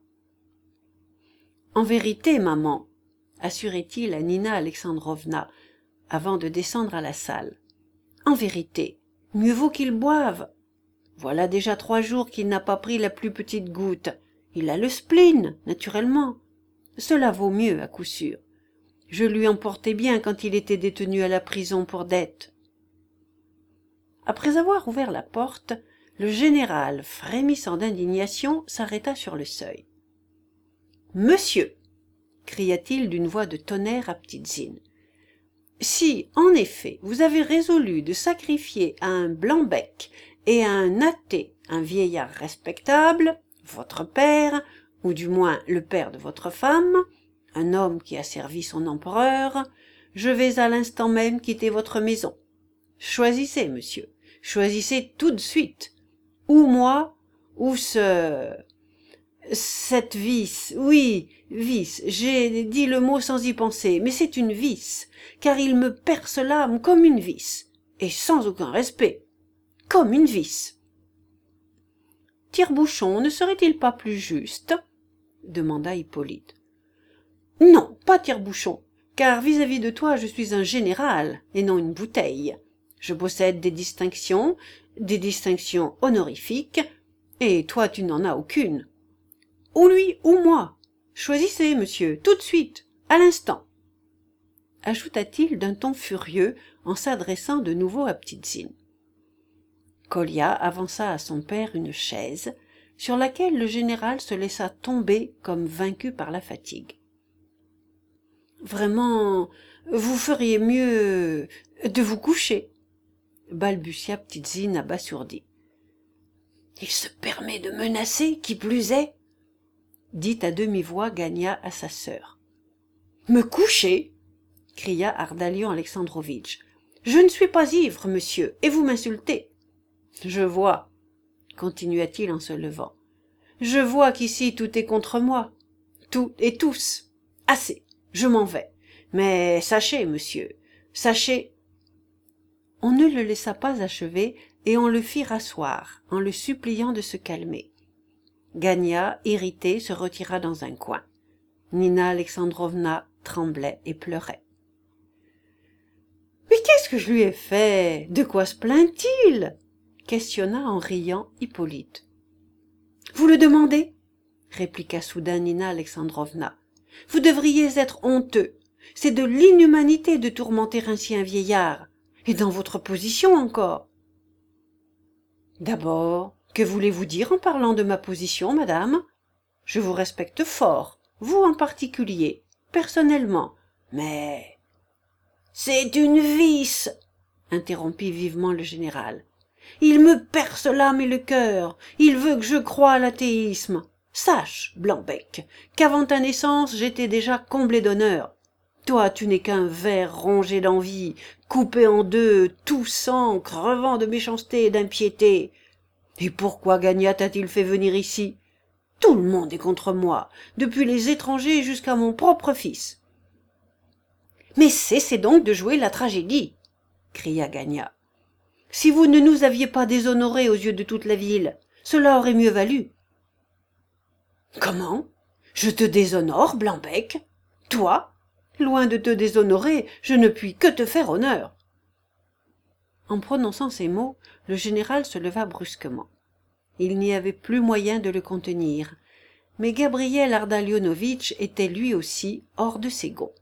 « En vérité, maman, » assurait-il à Nina Alexandrovna, avant de descendre à la salle, « en vérité, mieux vaut qu'il boive. Voilà déjà 3 jours qu'il n'a pas pris la plus petite goutte. Il a le spleen, naturellement. Cela vaut mieux, à coup sûr. Je lui en portais bien quand il était détenu à la prison pour dette. » Après avoir ouvert la porte, Le général, frémissant d'indignation, s'arrêta sur le seuil. « Monsieur !» cria-t-il d'une voix de tonnerre à Ptitsin. « Si, en effet, vous avez résolu de sacrifier à un blanc-bec et à un athée un vieillard respectable, votre père, ou du moins le père de votre femme, un homme qui a servi son empereur, je vais à l'instant même quitter votre maison. Choisissez, monsieur, choisissez tout de suite, ou moi, ou cette vis, oui, vis, j'ai dit le mot sans y penser, mais c'est une vis, car il me perce l'âme comme une vis, et sans aucun respect, comme une vis. Tire-bouchon ne serait-il pas plus juste? Demanda Hippolyte. Non, pas tire-bouchon, car vis-à-vis de toi je suis un général, et non une bouteille. Je possède des distinctions honorifiques, et toi tu n'en as aucune. Ou lui ou moi. Choisissez, monsieur, tout de suite, à l'instant. Ajouta-t-il d'un ton furieux en s'adressant de nouveau à Ptitsin. Kolya avança à son père une chaise, sur laquelle le général se laissa tomber comme vaincu par la fatigue. « Vraiment, vous feriez mieux de vous coucher, » balbutia Ptitsin abasourdi. « Il se permet de menacer, qui plus est » dit à demi-voix Gania à sa sœur. « Me coucher » cria Ardalion Alexandrovitch. « Je ne suis pas ivre, monsieur, et vous m'insultez. »« Je vois, » continua-t-il en se levant. « Je vois qu'ici tout est contre moi. Tout et tous. Assez, je m'en vais. Mais sachez, monsieur, sachez... » On ne le laissa pas achever et on le fit rasseoir, en le suppliant de se calmer. Gania, irritée, se retira dans un coin. Nina Alexandrovna tremblait et pleurait. « Mais qu'est-ce que je lui ai fait? De quoi se plaint-il » questionna en riant Hippolyte. « Vous le demandez » répliqua soudain Nina Alexandrovna. « Vous devriez être honteux. C'est de l'inhumanité de tourmenter ainsi un vieillard, et dans votre position encore. »« D'abord, que voulez-vous dire en parlant de ma position, madame? Je vous respecte fort, vous en particulier, personnellement, mais... »« C'est une vis !» interrompit vivement le général. « Il me perce l'âme et le cœur, il veut que je croie à l'athéisme. Sache, Blanc-bec, qu'avant ta naissance, j'étais déjà comblé d'honneur. Toi, tu n'es qu'un ver rongé d'envie, coupé en deux, toussant, crevant de méchanceté et d'impiété. Et pourquoi Gania t'a-t-il fait venir ici? Tout le monde est contre moi, depuis les étrangers jusqu'à mon propre fils. »« Mais cessez donc de jouer la tragédie !» cria Gania. « Si vous ne nous aviez pas déshonorés aux yeux de toute la ville, cela aurait mieux valu. »« Comment? Je te déshonore, Blanc-bec? Toi? Loin de te déshonorer, je ne puis que te faire honneur. » En prononçant ces mots, le général se leva brusquement. Il n'y avait plus moyen de le contenir, mais Gabriel Ardalionovitch était lui aussi hors de ses gonds.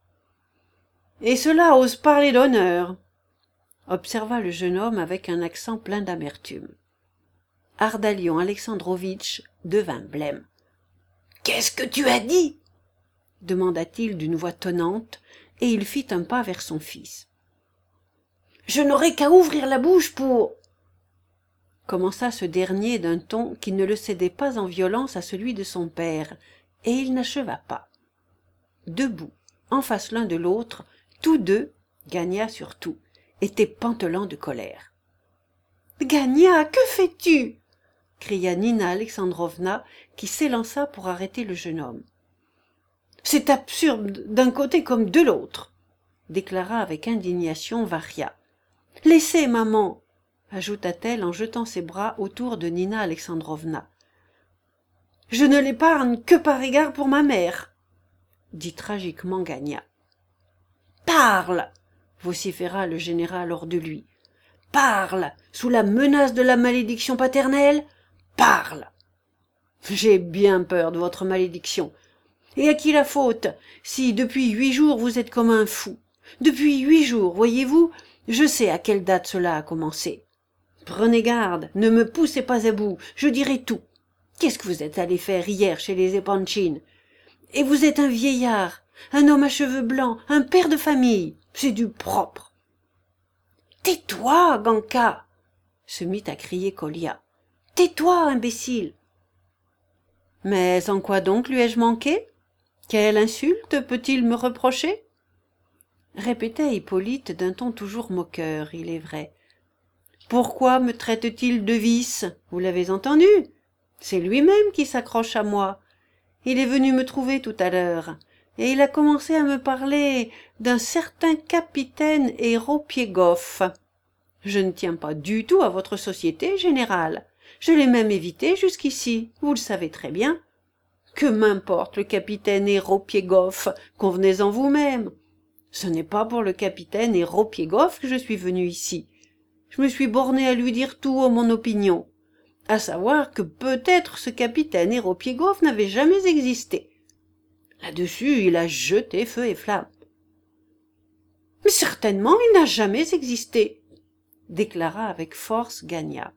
« Et cela ose parler d'honneur !» observa le jeune homme avec un accent plein d'amertume. Ardalion Alexandrovitch devint blême. « Qu'est-ce que tu as dit ?» demanda-t-il d'une voix tonnante, et il fit un pas vers son fils. « Je n'aurai qu'à ouvrir la bouche pour... » commença ce dernier d'un ton qui ne le cédait pas en violence à celui de son père, et il n'acheva pas. Debout, en face l'un de l'autre, tous deux, Gania surtout, étaient pantelants de colère. « Gania, que fais-tu » cria Nina Alexandrovna, qui s'élança pour arrêter le jeune homme. « C'est absurde d'un côté comme de l'autre » déclara avec indignation Varia. « Laissez, maman » ajouta-t-elle en jetant ses bras autour de Nina Alexandrovna. « Je ne l'épargne que par égard pour ma mère » dit tragiquement Gania. « Parle » vociféra le général hors de lui. « Parle, sous la menace de la malédiction paternelle, parle !»« J'ai bien peur de votre malédiction. Et à qui la faute, si depuis 8 jours vous êtes comme un fou? Depuis 8 jours, voyez-vous, je sais à quelle date cela a commencé. Prenez garde, ne me poussez pas à bout, je dirai tout. Qu'est-ce que vous êtes allé faire hier chez les Epanchin? Et vous êtes un vieillard, un homme à cheveux blancs, un père de famille, c'est du propre. Tais-toi, Ganka, se mit à crier Kolia. Tais-toi, imbécile. Mais en quoi donc lui ai-je manqué? Quelle insulte peut-il me reprocher? Répétait Hippolyte d'un ton toujours moqueur, il est vrai. Pourquoi me traite-t-il de vice? Vous l'avez entendu? C'est lui-même qui s'accroche à moi. Il est venu me trouver tout à l'heure, et il a commencé à me parler d'un certain capitaine Héropiégoff. Je ne tiens pas du tout à votre société, général. Je l'ai même évité jusqu'ici, vous le savez très bien. Que m'importe le capitaine Héropiégoff, convenez-en vous-même. Ce n'est pas pour le capitaine Héropiégoff que je suis venu ici. Je me suis borné à lui dire tout en mon opinion, à savoir que peut-être ce capitaine Héropiégoff n'avait jamais existé. Là-dessus, il a jeté feu et flamme. Mais certainement, il n'a jamais existé, déclara avec force Gagna.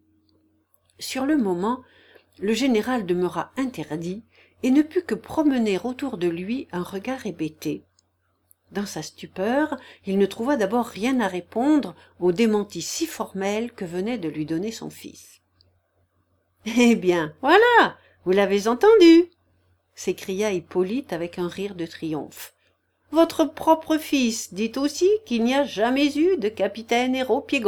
Sur le moment, le général demeura interdit et ne put que promener autour de lui un regard hébété. Dans sa stupeur, il ne trouva d'abord rien à répondre au démenti si formel que venait de lui donner son fils. « Eh bien, voilà, vous l'avez entendu !» s'écria Hippolyte avec un rire de triomphe. « Votre propre fils dit aussi qu'il n'y a jamais eu de capitaine Héropiégoff. »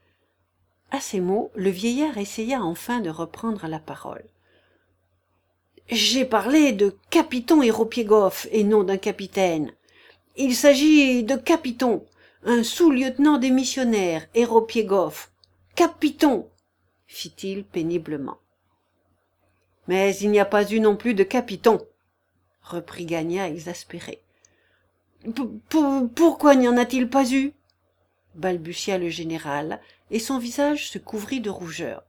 À ces mots, le vieillard essaya enfin de reprendre la parole. « J'ai parlé de capiton Héropiégoff et non d'un capitaine. Il s'agit de Capiton, un sous-lieutenant des missionnaires, Héropiégoff. Capiton, fit-il péniblement. Mais il n'y a pas eu non plus de Capiton, reprit Gagna exaspéré. Pourquoi n'y en a-t-il pas eu? Balbutia le général, et son visage se couvrit de rougeur.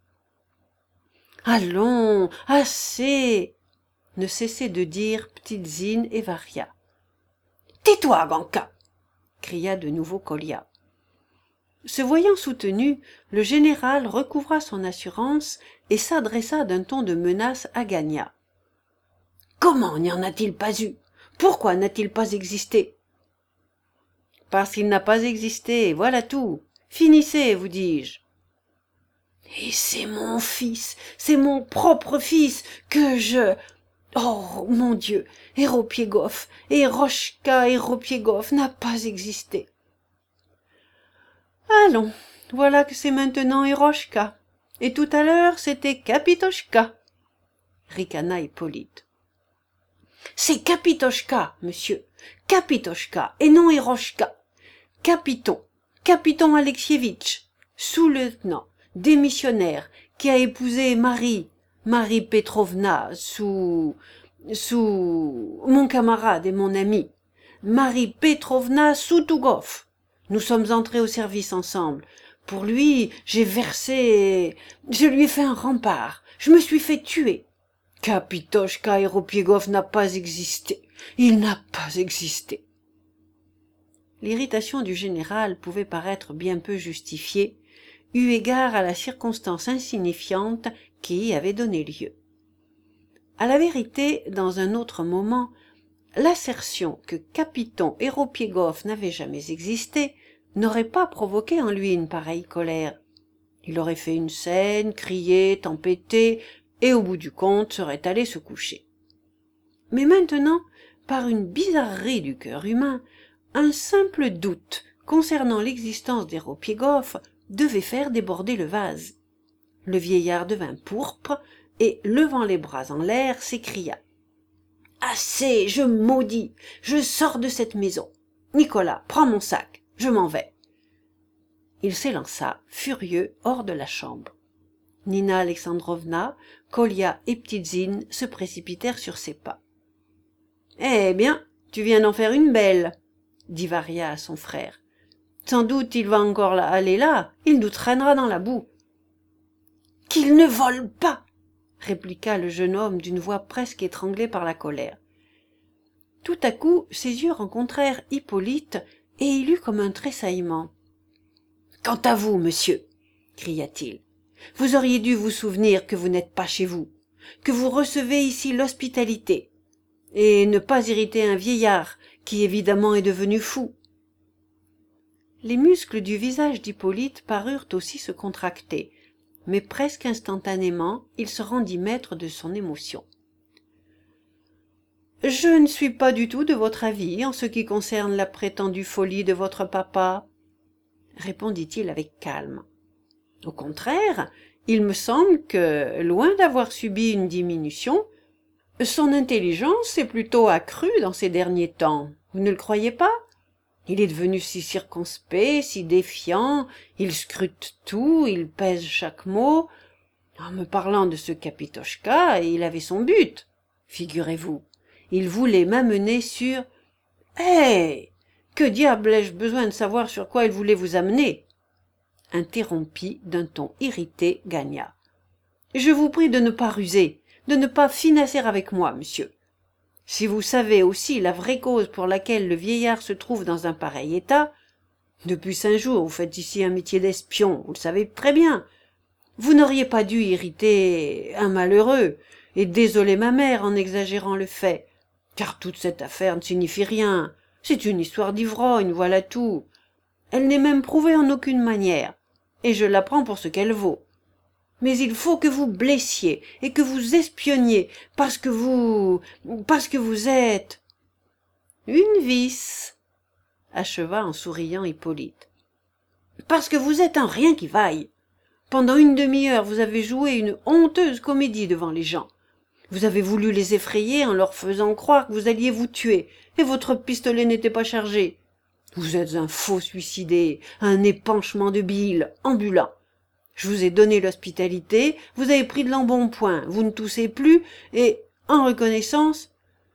Allons, assez, ne cessaient de dire Ptitsin et Varia. Tais-toi, Ganka, cria de nouveau Kolia. Se voyant soutenu, le général recouvra son assurance et s'adressa d'un ton de menace à Gagna. Comment n'y en a-t-il pas eu? Pourquoi n'a-t-il pas existé? Parce qu'il n'a pas existé, voilà tout. Finissez, vous dis-je. Et c'est mon fils, c'est mon propre fils, que je... Oh, mon Dieu, Héropiégoff, Hérochka Héropiégoff n'a pas existé. Allons, voilà que c'est maintenant Hérochka, et tout à l'heure c'était Kapitochka, ricana Hippolyte. C'est Kapitochka, monsieur, Kapitochka, et non Hérochka. Capiton Alexievitch, sous-lieutenant, démissionnaire, qui a épousé Marie Petrovna, sous mon camarade et mon ami, Marie Petrovna Soutougov. Nous sommes entrés au service ensemble. Pour lui, j'ai versé... Je lui ai fait un rempart. Je me suis fait tuer. Kapitochka Héropiégoff n'a pas existé. Il n'a pas existé. L'irritation du général pouvait paraître bien peu justifiée, eu égard à la circonstance insignifiante qui y avait donné lieu. À la vérité, dans un autre moment, l'assertion que Capiton Héropiégoff n'avait jamais existé n'aurait pas provoqué en lui une pareille colère. Il aurait fait une scène, crié, tempêté, et au bout du compte serait allé se coucher. Mais maintenant, par une bizarrerie du cœur humain, un simple doute concernant l'existence d'Héropiégoff devait faire déborder le vase. Le vieillard devint pourpre et, levant les bras en l'air, s'écria « Assez, je maudis, je sors de cette maison. Nicolas, prends mon sac, je m'en vais. » Il s'élança, furieux, hors de la chambre. Nina Alexandrovna, Kolia et Ptitsin se précipitèrent sur ses pas. « Eh bien, tu viens d'en faire une belle, » dit Varia à son frère. « Sans doute il va encore aller là, il nous traînera dans la boue. »« Qu'il ne vole pas !» répliqua le jeune homme d'une voix presque étranglée par la colère. Tout à coup, ses yeux rencontrèrent Hippolyte, et il eut comme un tressaillement. « Quant à vous, monsieur, cria-t-il. Vous auriez dû vous souvenir que vous n'êtes pas chez vous, que vous recevez ici l'hospitalité, et ne pas irriter un vieillard qui évidemment est devenu fou. Les muscles du visage d'Hippolyte parurent aussi se contracter, mais presque instantanément il se rendit maître de son émotion. « Je ne suis pas du tout de votre avis en ce qui concerne la prétendue folie de votre papa, » répondit-il avec calme. « Au contraire, il me semble que, loin d'avoir subi une diminution, son intelligence s'est plutôt accrue dans ces derniers temps. Vous ne le croyez pas ? Il est devenu si circonspect, si défiant, il scrute tout, il pèse chaque mot. En me parlant de ce Kapitoshka, il avait son but, figurez-vous. Il voulait m'amener sur... Hé ! Que diable ai-je besoin de savoir sur quoi il voulait vous amener ? Interrompit d'un ton irrité Gagna. Je vous prie de ne pas ruser, de ne pas finasser avec moi, monsieur. Si vous savez aussi la vraie cause pour laquelle le vieillard se trouve dans un pareil état, depuis 5 jours vous faites ici un métier d'espion, vous le savez très bien. Vous n'auriez pas dû irriter un malheureux et désoler ma mère en exagérant le fait, car toute cette affaire ne signifie rien. C'est une histoire d'ivrogne, voilà tout. Elle n'est même prouvée en aucune manière, et je la prends pour ce qu'elle vaut. Mais il faut que vous blessiez et que vous espionniez, parce que vous êtes... Une vis, acheva en souriant Hippolyte. Parce que vous êtes un rien qui vaille. Pendant une demi-heure, vous avez joué une honteuse comédie devant les gens. Vous avez voulu les effrayer en leur faisant croire que vous alliez vous tuer, et votre pistolet n'était pas chargé. Vous êtes un faux suicidé, un épanchement de bile, ambulant. Je vous ai donné l'hospitalité, vous avez pris de l'embonpoint, vous ne toussez plus, et, en reconnaissance...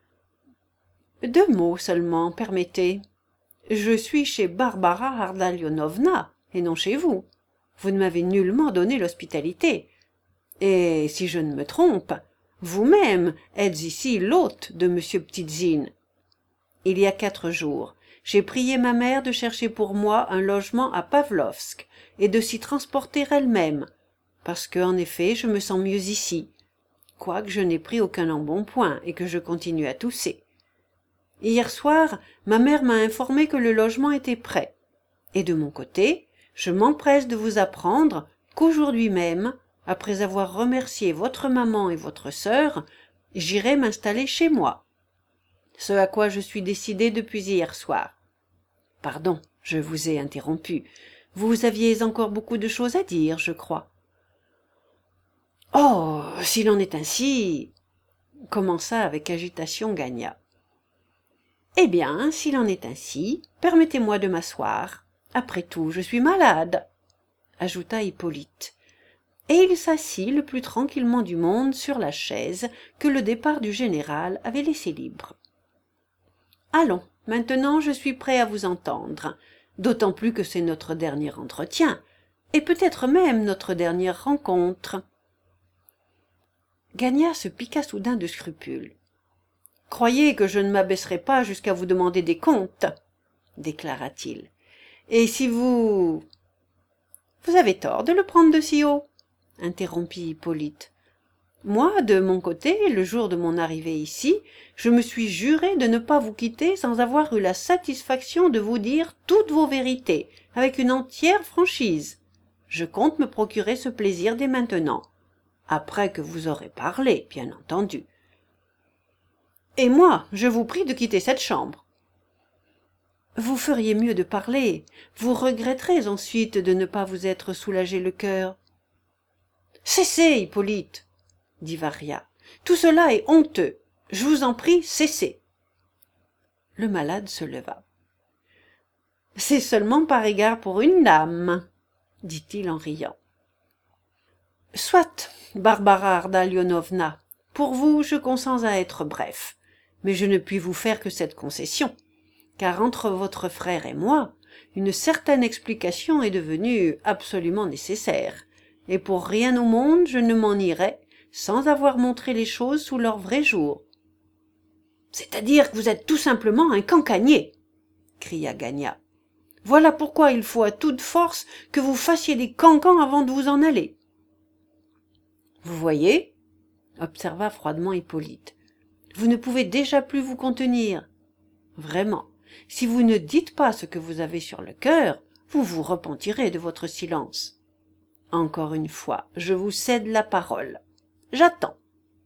2 mots seulement, permettez. Je suis chez Barbara Ardalionovna, et non chez vous. Vous ne m'avez nullement donné l'hospitalité. Et, si je ne me trompe, vous-même êtes ici l'hôte de monsieur Ptitsin. Il y a 4 jours, j'ai prié ma mère de chercher pour moi un logement à Pavlovsk et de s'y transporter elle-même, parce que, en effet, je me sens mieux ici, quoique je n'ai pris aucun embonpoint et que je continue à tousser. Hier soir, ma mère m'a informé que le logement était prêt, et de mon côté, je m'empresse de vous apprendre qu'aujourd'hui même, après avoir remercié votre maman et votre sœur, j'irai m'installer chez moi. Ce à quoi je suis décidé depuis hier soir. Pardon, je vous ai interrompu. Vous aviez encore beaucoup de choses à dire, je crois. Oh, s'il en est ainsi, commença avec agitation Gagna. Eh bien, s'il en est ainsi, permettez-moi de m'asseoir. Après tout, je suis malade, ajouta Hippolyte. Et il s'assit le plus tranquillement du monde sur la chaise que le départ du général avait laissée libre. Allons, maintenant je suis prêt à vous entendre, d'autant plus que c'est notre dernier entretien, et peut-être même notre dernière rencontre. Gagna se piqua soudain de scrupules. « Croyez que je ne m'abaisserai pas jusqu'à vous demander des comptes, déclara-t-il. Et si vous... Vous avez tort de le prendre de si haut, interrompit Hippolyte. Moi, de mon côté, le jour de mon arrivée ici, je me suis juré de ne pas vous quitter sans avoir eu la satisfaction de vous dire toutes vos vérités, avec une entière franchise. Je compte me procurer ce plaisir dès maintenant, après que vous aurez parlé, bien entendu. Et moi, je vous prie de quitter cette chambre. Vous feriez mieux de parler, vous regretterez ensuite de ne pas vous être soulagé le cœur. Cessez, Hippolyte, dit Varia. Tout cela est honteux. Je vous en prie, cessez. Le malade se leva. C'est seulement par égard pour une dame, dit-il en riant. Soit, Barbara Ardalionovna, pour vous, je consens à être bref, mais je ne puis vous faire que cette concession, car entre votre frère et moi, une certaine explication est devenue absolument nécessaire, et pour rien au monde je ne m'en irai sans avoir montré les choses sous leur vrai jour. « C'est-à-dire que vous êtes tout simplement un cancanier !» cria Gagna. Voilà pourquoi il faut à toute force que vous fassiez des cancans avant de vous en aller. » Vous voyez, observa froidement Hippolyte, vous ne pouvez déjà plus vous contenir. Vraiment, si vous ne dites pas ce que vous avez sur le cœur, vous vous repentirez de votre silence. Encore une fois, je vous cède la parole. J'attends.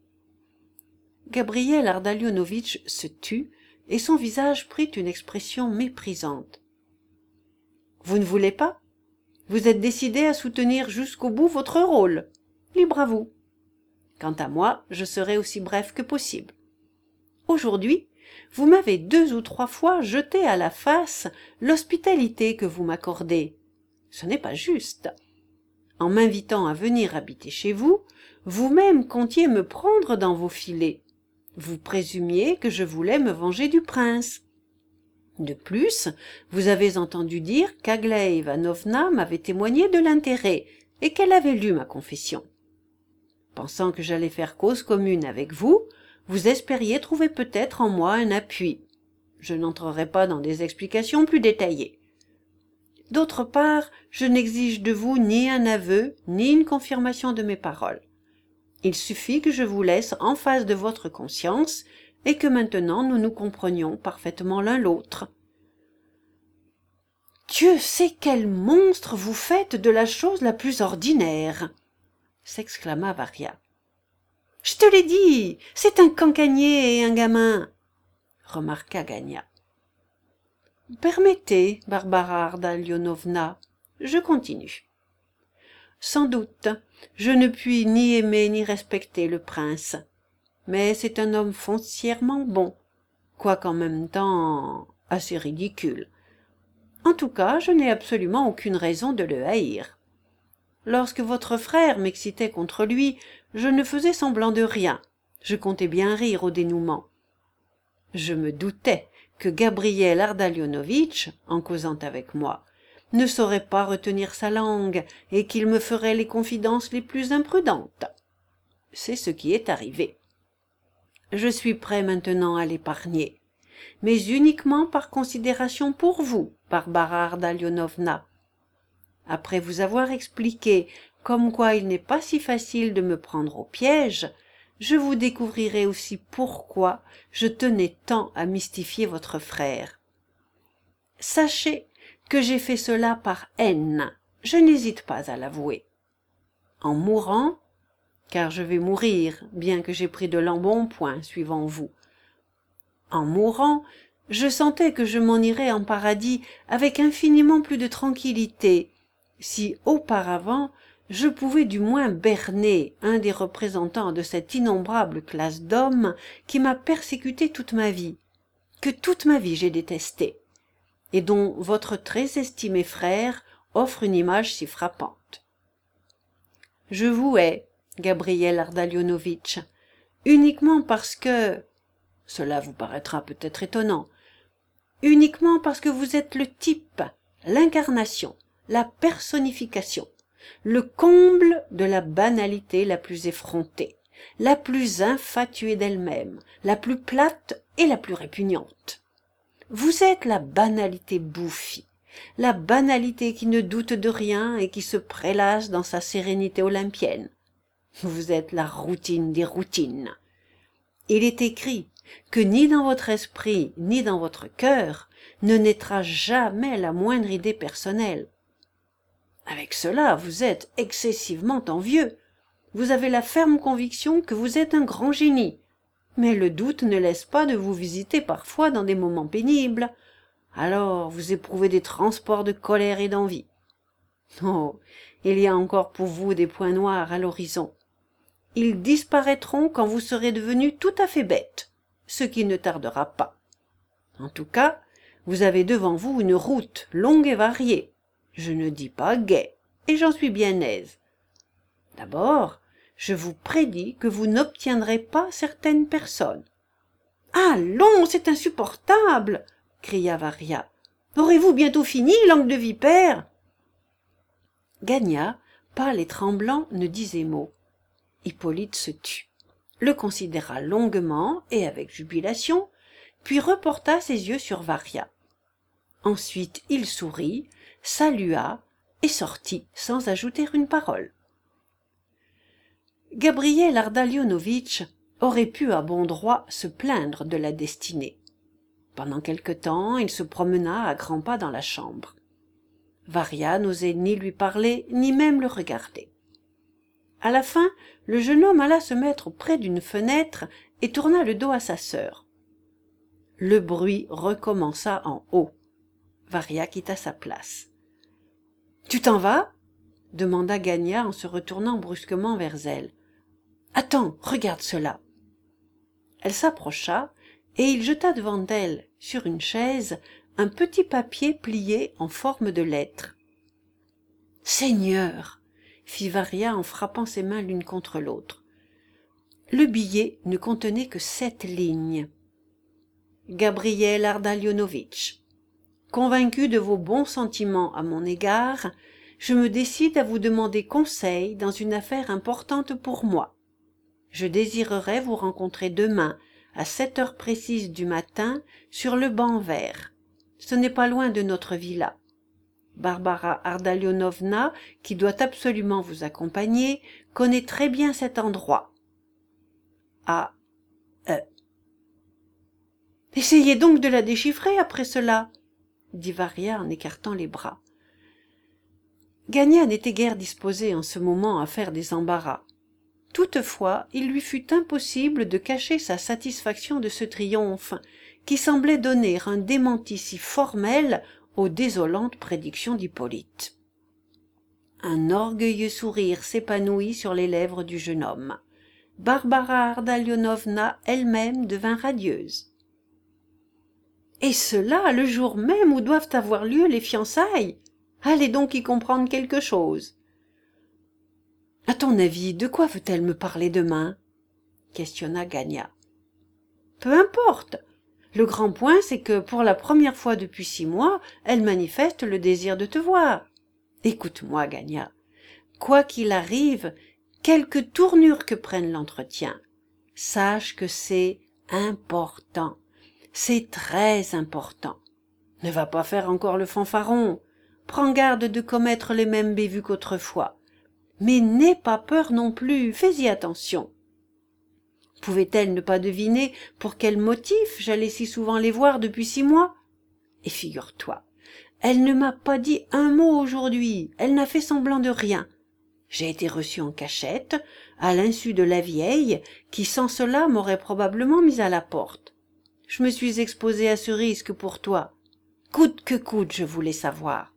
Gabriel Ardalionovitch se tut, et son visage prit une expression méprisante. « Vous ne voulez pas? Vous êtes décidé à soutenir jusqu'au bout votre rôle. Libre à vous. Quant à moi, je serai aussi bref que possible. Aujourd'hui, vous m'avez 2 ou 3 fois jeté à la face l'hospitalité que vous m'accordez. Ce n'est pas juste. En m'invitant à venir habiter chez vous, vous-même comptiez me prendre dans vos filets. Vous présumiez que je voulais me venger du prince. De plus, vous avez entendu dire qu'Aglaé Ivanovna m'avait témoigné de l'intérêt et qu'elle avait lu ma confession. Pensant que j'allais faire cause commune avec vous, vous espériez trouver peut-être en moi un appui. Je n'entrerai pas dans des explications plus détaillées. D'autre part, je n'exige de vous ni un aveu, ni une confirmation de mes paroles. Il suffit que je vous laisse en face de votre conscience et que maintenant nous nous comprenions parfaitement l'un l'autre. Dieu sait quel monstre vous faites de la chose la plus ordinaire, s'exclama Varia. Je te l'ai dit, c'est un cancanier et un gamin, remarqua Gagna. Permettez, Barbara Ardalionovna, je continue. Sans doute, je ne puis ni aimer ni respecter le prince, mais c'est un homme foncièrement bon, quoiqu'en même temps assez ridicule. En tout cas, je n'ai absolument aucune raison de le haïr. Lorsque votre frère m'excitait contre lui, je ne faisais semblant de rien, je comptais bien rire au dénouement. Je me doutais que Gabriel Ardalionovitch, en causant avec moi, ne saurait pas retenir sa langue et qu'il me ferait les confidences les plus imprudentes. C'est ce qui est arrivé. Je suis prêt maintenant à l'épargner, mais uniquement par considération pour vous, Barbara Ardalionovna. Après vous avoir expliqué comme quoi il n'est pas si facile de me prendre au piège, je vous découvrirai aussi pourquoi je tenais tant à mystifier votre frère. Sachez que j'ai fait cela par haine, je n'hésite pas à l'avouer. En mourant, car je vais mourir, bien que j'aie pris de l'embonpoint suivant vous, en mourant, je sentais que je m'en irais en paradis avec infiniment plus de tranquillité, si auparavant je pouvais du moins berner un des représentants de cette innombrable classe d'hommes qui m'a persécuté toute ma vie, que toute ma vie j'ai détesté, et dont votre très estimé frère offre une image si frappante. Je vous hais, Gabriel Ardalionovitch, uniquement parce que, cela vous paraîtra peut-être étonnant, uniquement parce que vous êtes le type, l'incarnation, la personnification, le comble de la banalité la plus effrontée, la plus infatuée d'elle-même, la plus plate et la plus répugnante. Vous êtes la banalité bouffie, la banalité qui ne doute de rien et qui se prélasse dans sa sérénité olympienne. Vous êtes la routine des routines. Il est écrit que ni dans votre esprit ni dans votre cœur ne naîtra jamais la moindre idée personnelle. Avec cela, vous êtes excessivement envieux. Vous avez la ferme conviction que vous êtes un grand génie, mais le doute ne laisse pas de vous visiter parfois dans des moments pénibles. Alors vous éprouvez des transports de colère et d'envie. Oh, il y a encore pour vous des points noirs à l'horizon. Ils disparaîtront quand vous serez devenu tout à fait bête, ce qui ne tardera pas. En tout cas, vous avez devant vous une route longue et variée. Je ne dis pas gaie, et j'en suis bien aise. D'abord, je vous prédis que vous n'obtiendrez pas certaines personnes. « Allons, c'est insupportable !» cria Varia. « Aurez-vous bientôt fini, langue de vipère ?» Gagna, pâle et tremblant, ne disait mot. Hippolyte se tut, le considéra longuement et avec jubilation, puis reporta ses yeux sur Varia. Ensuite il sourit, salua et sortit sans ajouter une parole. Gabriel Ardalionovitch aurait pu à bon droit se plaindre de la destinée. Pendant quelque temps il se promena à grands pas dans la chambre. Varia n'osait ni lui parler ni même le regarder. À la fin, le jeune homme alla se mettre près d'une fenêtre et tourna le dos à sa sœur. Le bruit recommença en haut. Varia quitta sa place. « Tu t'en vas ?» demanda Gagna en se retournant brusquement vers elle. « Attends, regarde cela !» Elle s'approcha et il jeta devant elle, sur une chaise, un petit papier plié en forme de lettre. « Seigneur !» fit Varia en frappant ses mains l'une contre l'autre. Le billet ne contenait que 7 lignes. « Gabriel Ardalionovitch, convaincu de vos bons sentiments à mon égard, je me décide à vous demander conseil dans une affaire importante pour moi. Je désirerais vous rencontrer demain à 7 heures précises du matin sur le banc vert. Ce n'est pas loin de notre villa. Barbara Ardalionovna, qui doit absolument vous accompagner, connaît très bien cet endroit. A.E. Essayez donc de la déchiffrer après cela, dit Varia en écartant les bras. Gagna n'était guère disposé en ce moment à faire des embarras. Toutefois, il lui fut impossible de cacher sa satisfaction de ce triomphe, qui semblait donner un démenti si formel aux désolantes prédictions d'Hippolyte. Un orgueilleux sourire s'épanouit sur les lèvres du jeune homme. Barbara Ardalionovna elle-même devint radieuse. « Et cela le jour même où doivent avoir lieu les fiançailles ? Allez donc y comprendre quelque chose. »« À ton avis, de quoi veut-elle me parler demain ?» questionna Gagna. « Peu importe. Le grand point, c'est que pour la première fois depuis 6 mois, elle manifeste le désir de te voir. Écoute-moi, Gagna. Quoi qu'il arrive, quelque tournure que prenne l'entretien, sache que c'est important. C'est très important. Ne va pas faire encore le fanfaron. Prends garde de commettre les mêmes bévues qu'autrefois. Mais n'aie pas peur non plus, fais-y attention. Pouvait-elle ne pas deviner pour quel motif j'allais si souvent les voir depuis 6 mois? Et figure-toi, elle ne m'a pas dit un mot aujourd'hui, elle n'a fait semblant de rien. J'ai été reçue en cachette, à l'insu de la vieille, qui sans cela m'aurait probablement mise à la porte. Je me suis exposée à ce risque pour toi. Coûte que coûte, je voulais savoir.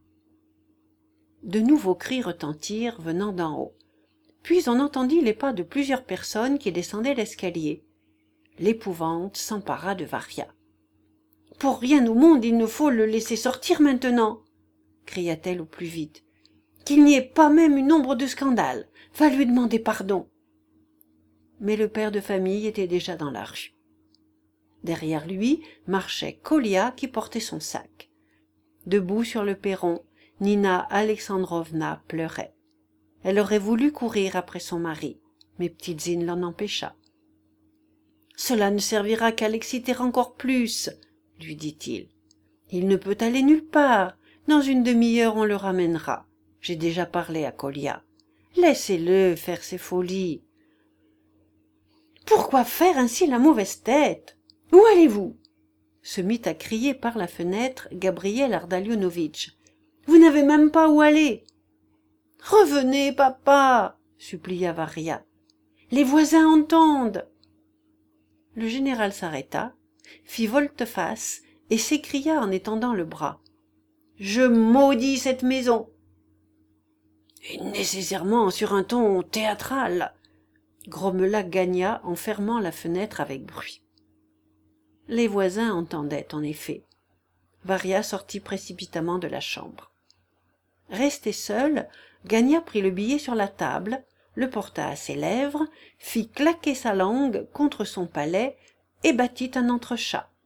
De nouveaux cris retentirent venant d'en haut. Puis on entendit les pas de plusieurs personnes qui descendaient l'escalier. L'épouvante s'empara de Varia. « Pour rien au monde il ne faut le laisser sortir maintenant !» cria-t-elle au plus vite. « Qu'il n'y ait pas même une ombre de scandale. Va lui demander pardon. » Mais le père de famille était déjà dans la rue. Derrière lui marchait Kolia qui portait son sac. Debout sur le perron, Nina Alexandrovna pleurait. Elle aurait voulu courir après son mari, mais Ptitsin l'en empêcha. « Cela ne servira qu'à l'exciter encore plus, » lui dit-il. « Il ne peut aller nulle part. Dans une demi-heure, on le ramènera. J'ai déjà parlé à Kolia. Laissez-le faire ses folies. »« Pourquoi faire ainsi la mauvaise tête ? Où allez-vous » se mit à crier par la fenêtre Gabriel Ardalionovitch. « Vous n'avez même pas où aller. »« Revenez, papa !» supplia Varia. « Les voisins entendent. » Le général s'arrêta, fit volte-face et s'écria en étendant le bras. « Je maudis cette maison !»« Et nécessairement sur un ton théâtral !» grommela Gagna en fermant la fenêtre avec bruit. Les voisins entendaient, en effet. Varia sortit précipitamment de la chambre. Resté seul, Gagna prit le billet sur la table, le porta à ses lèvres, fit claquer sa langue contre son palais et battit un entrechat.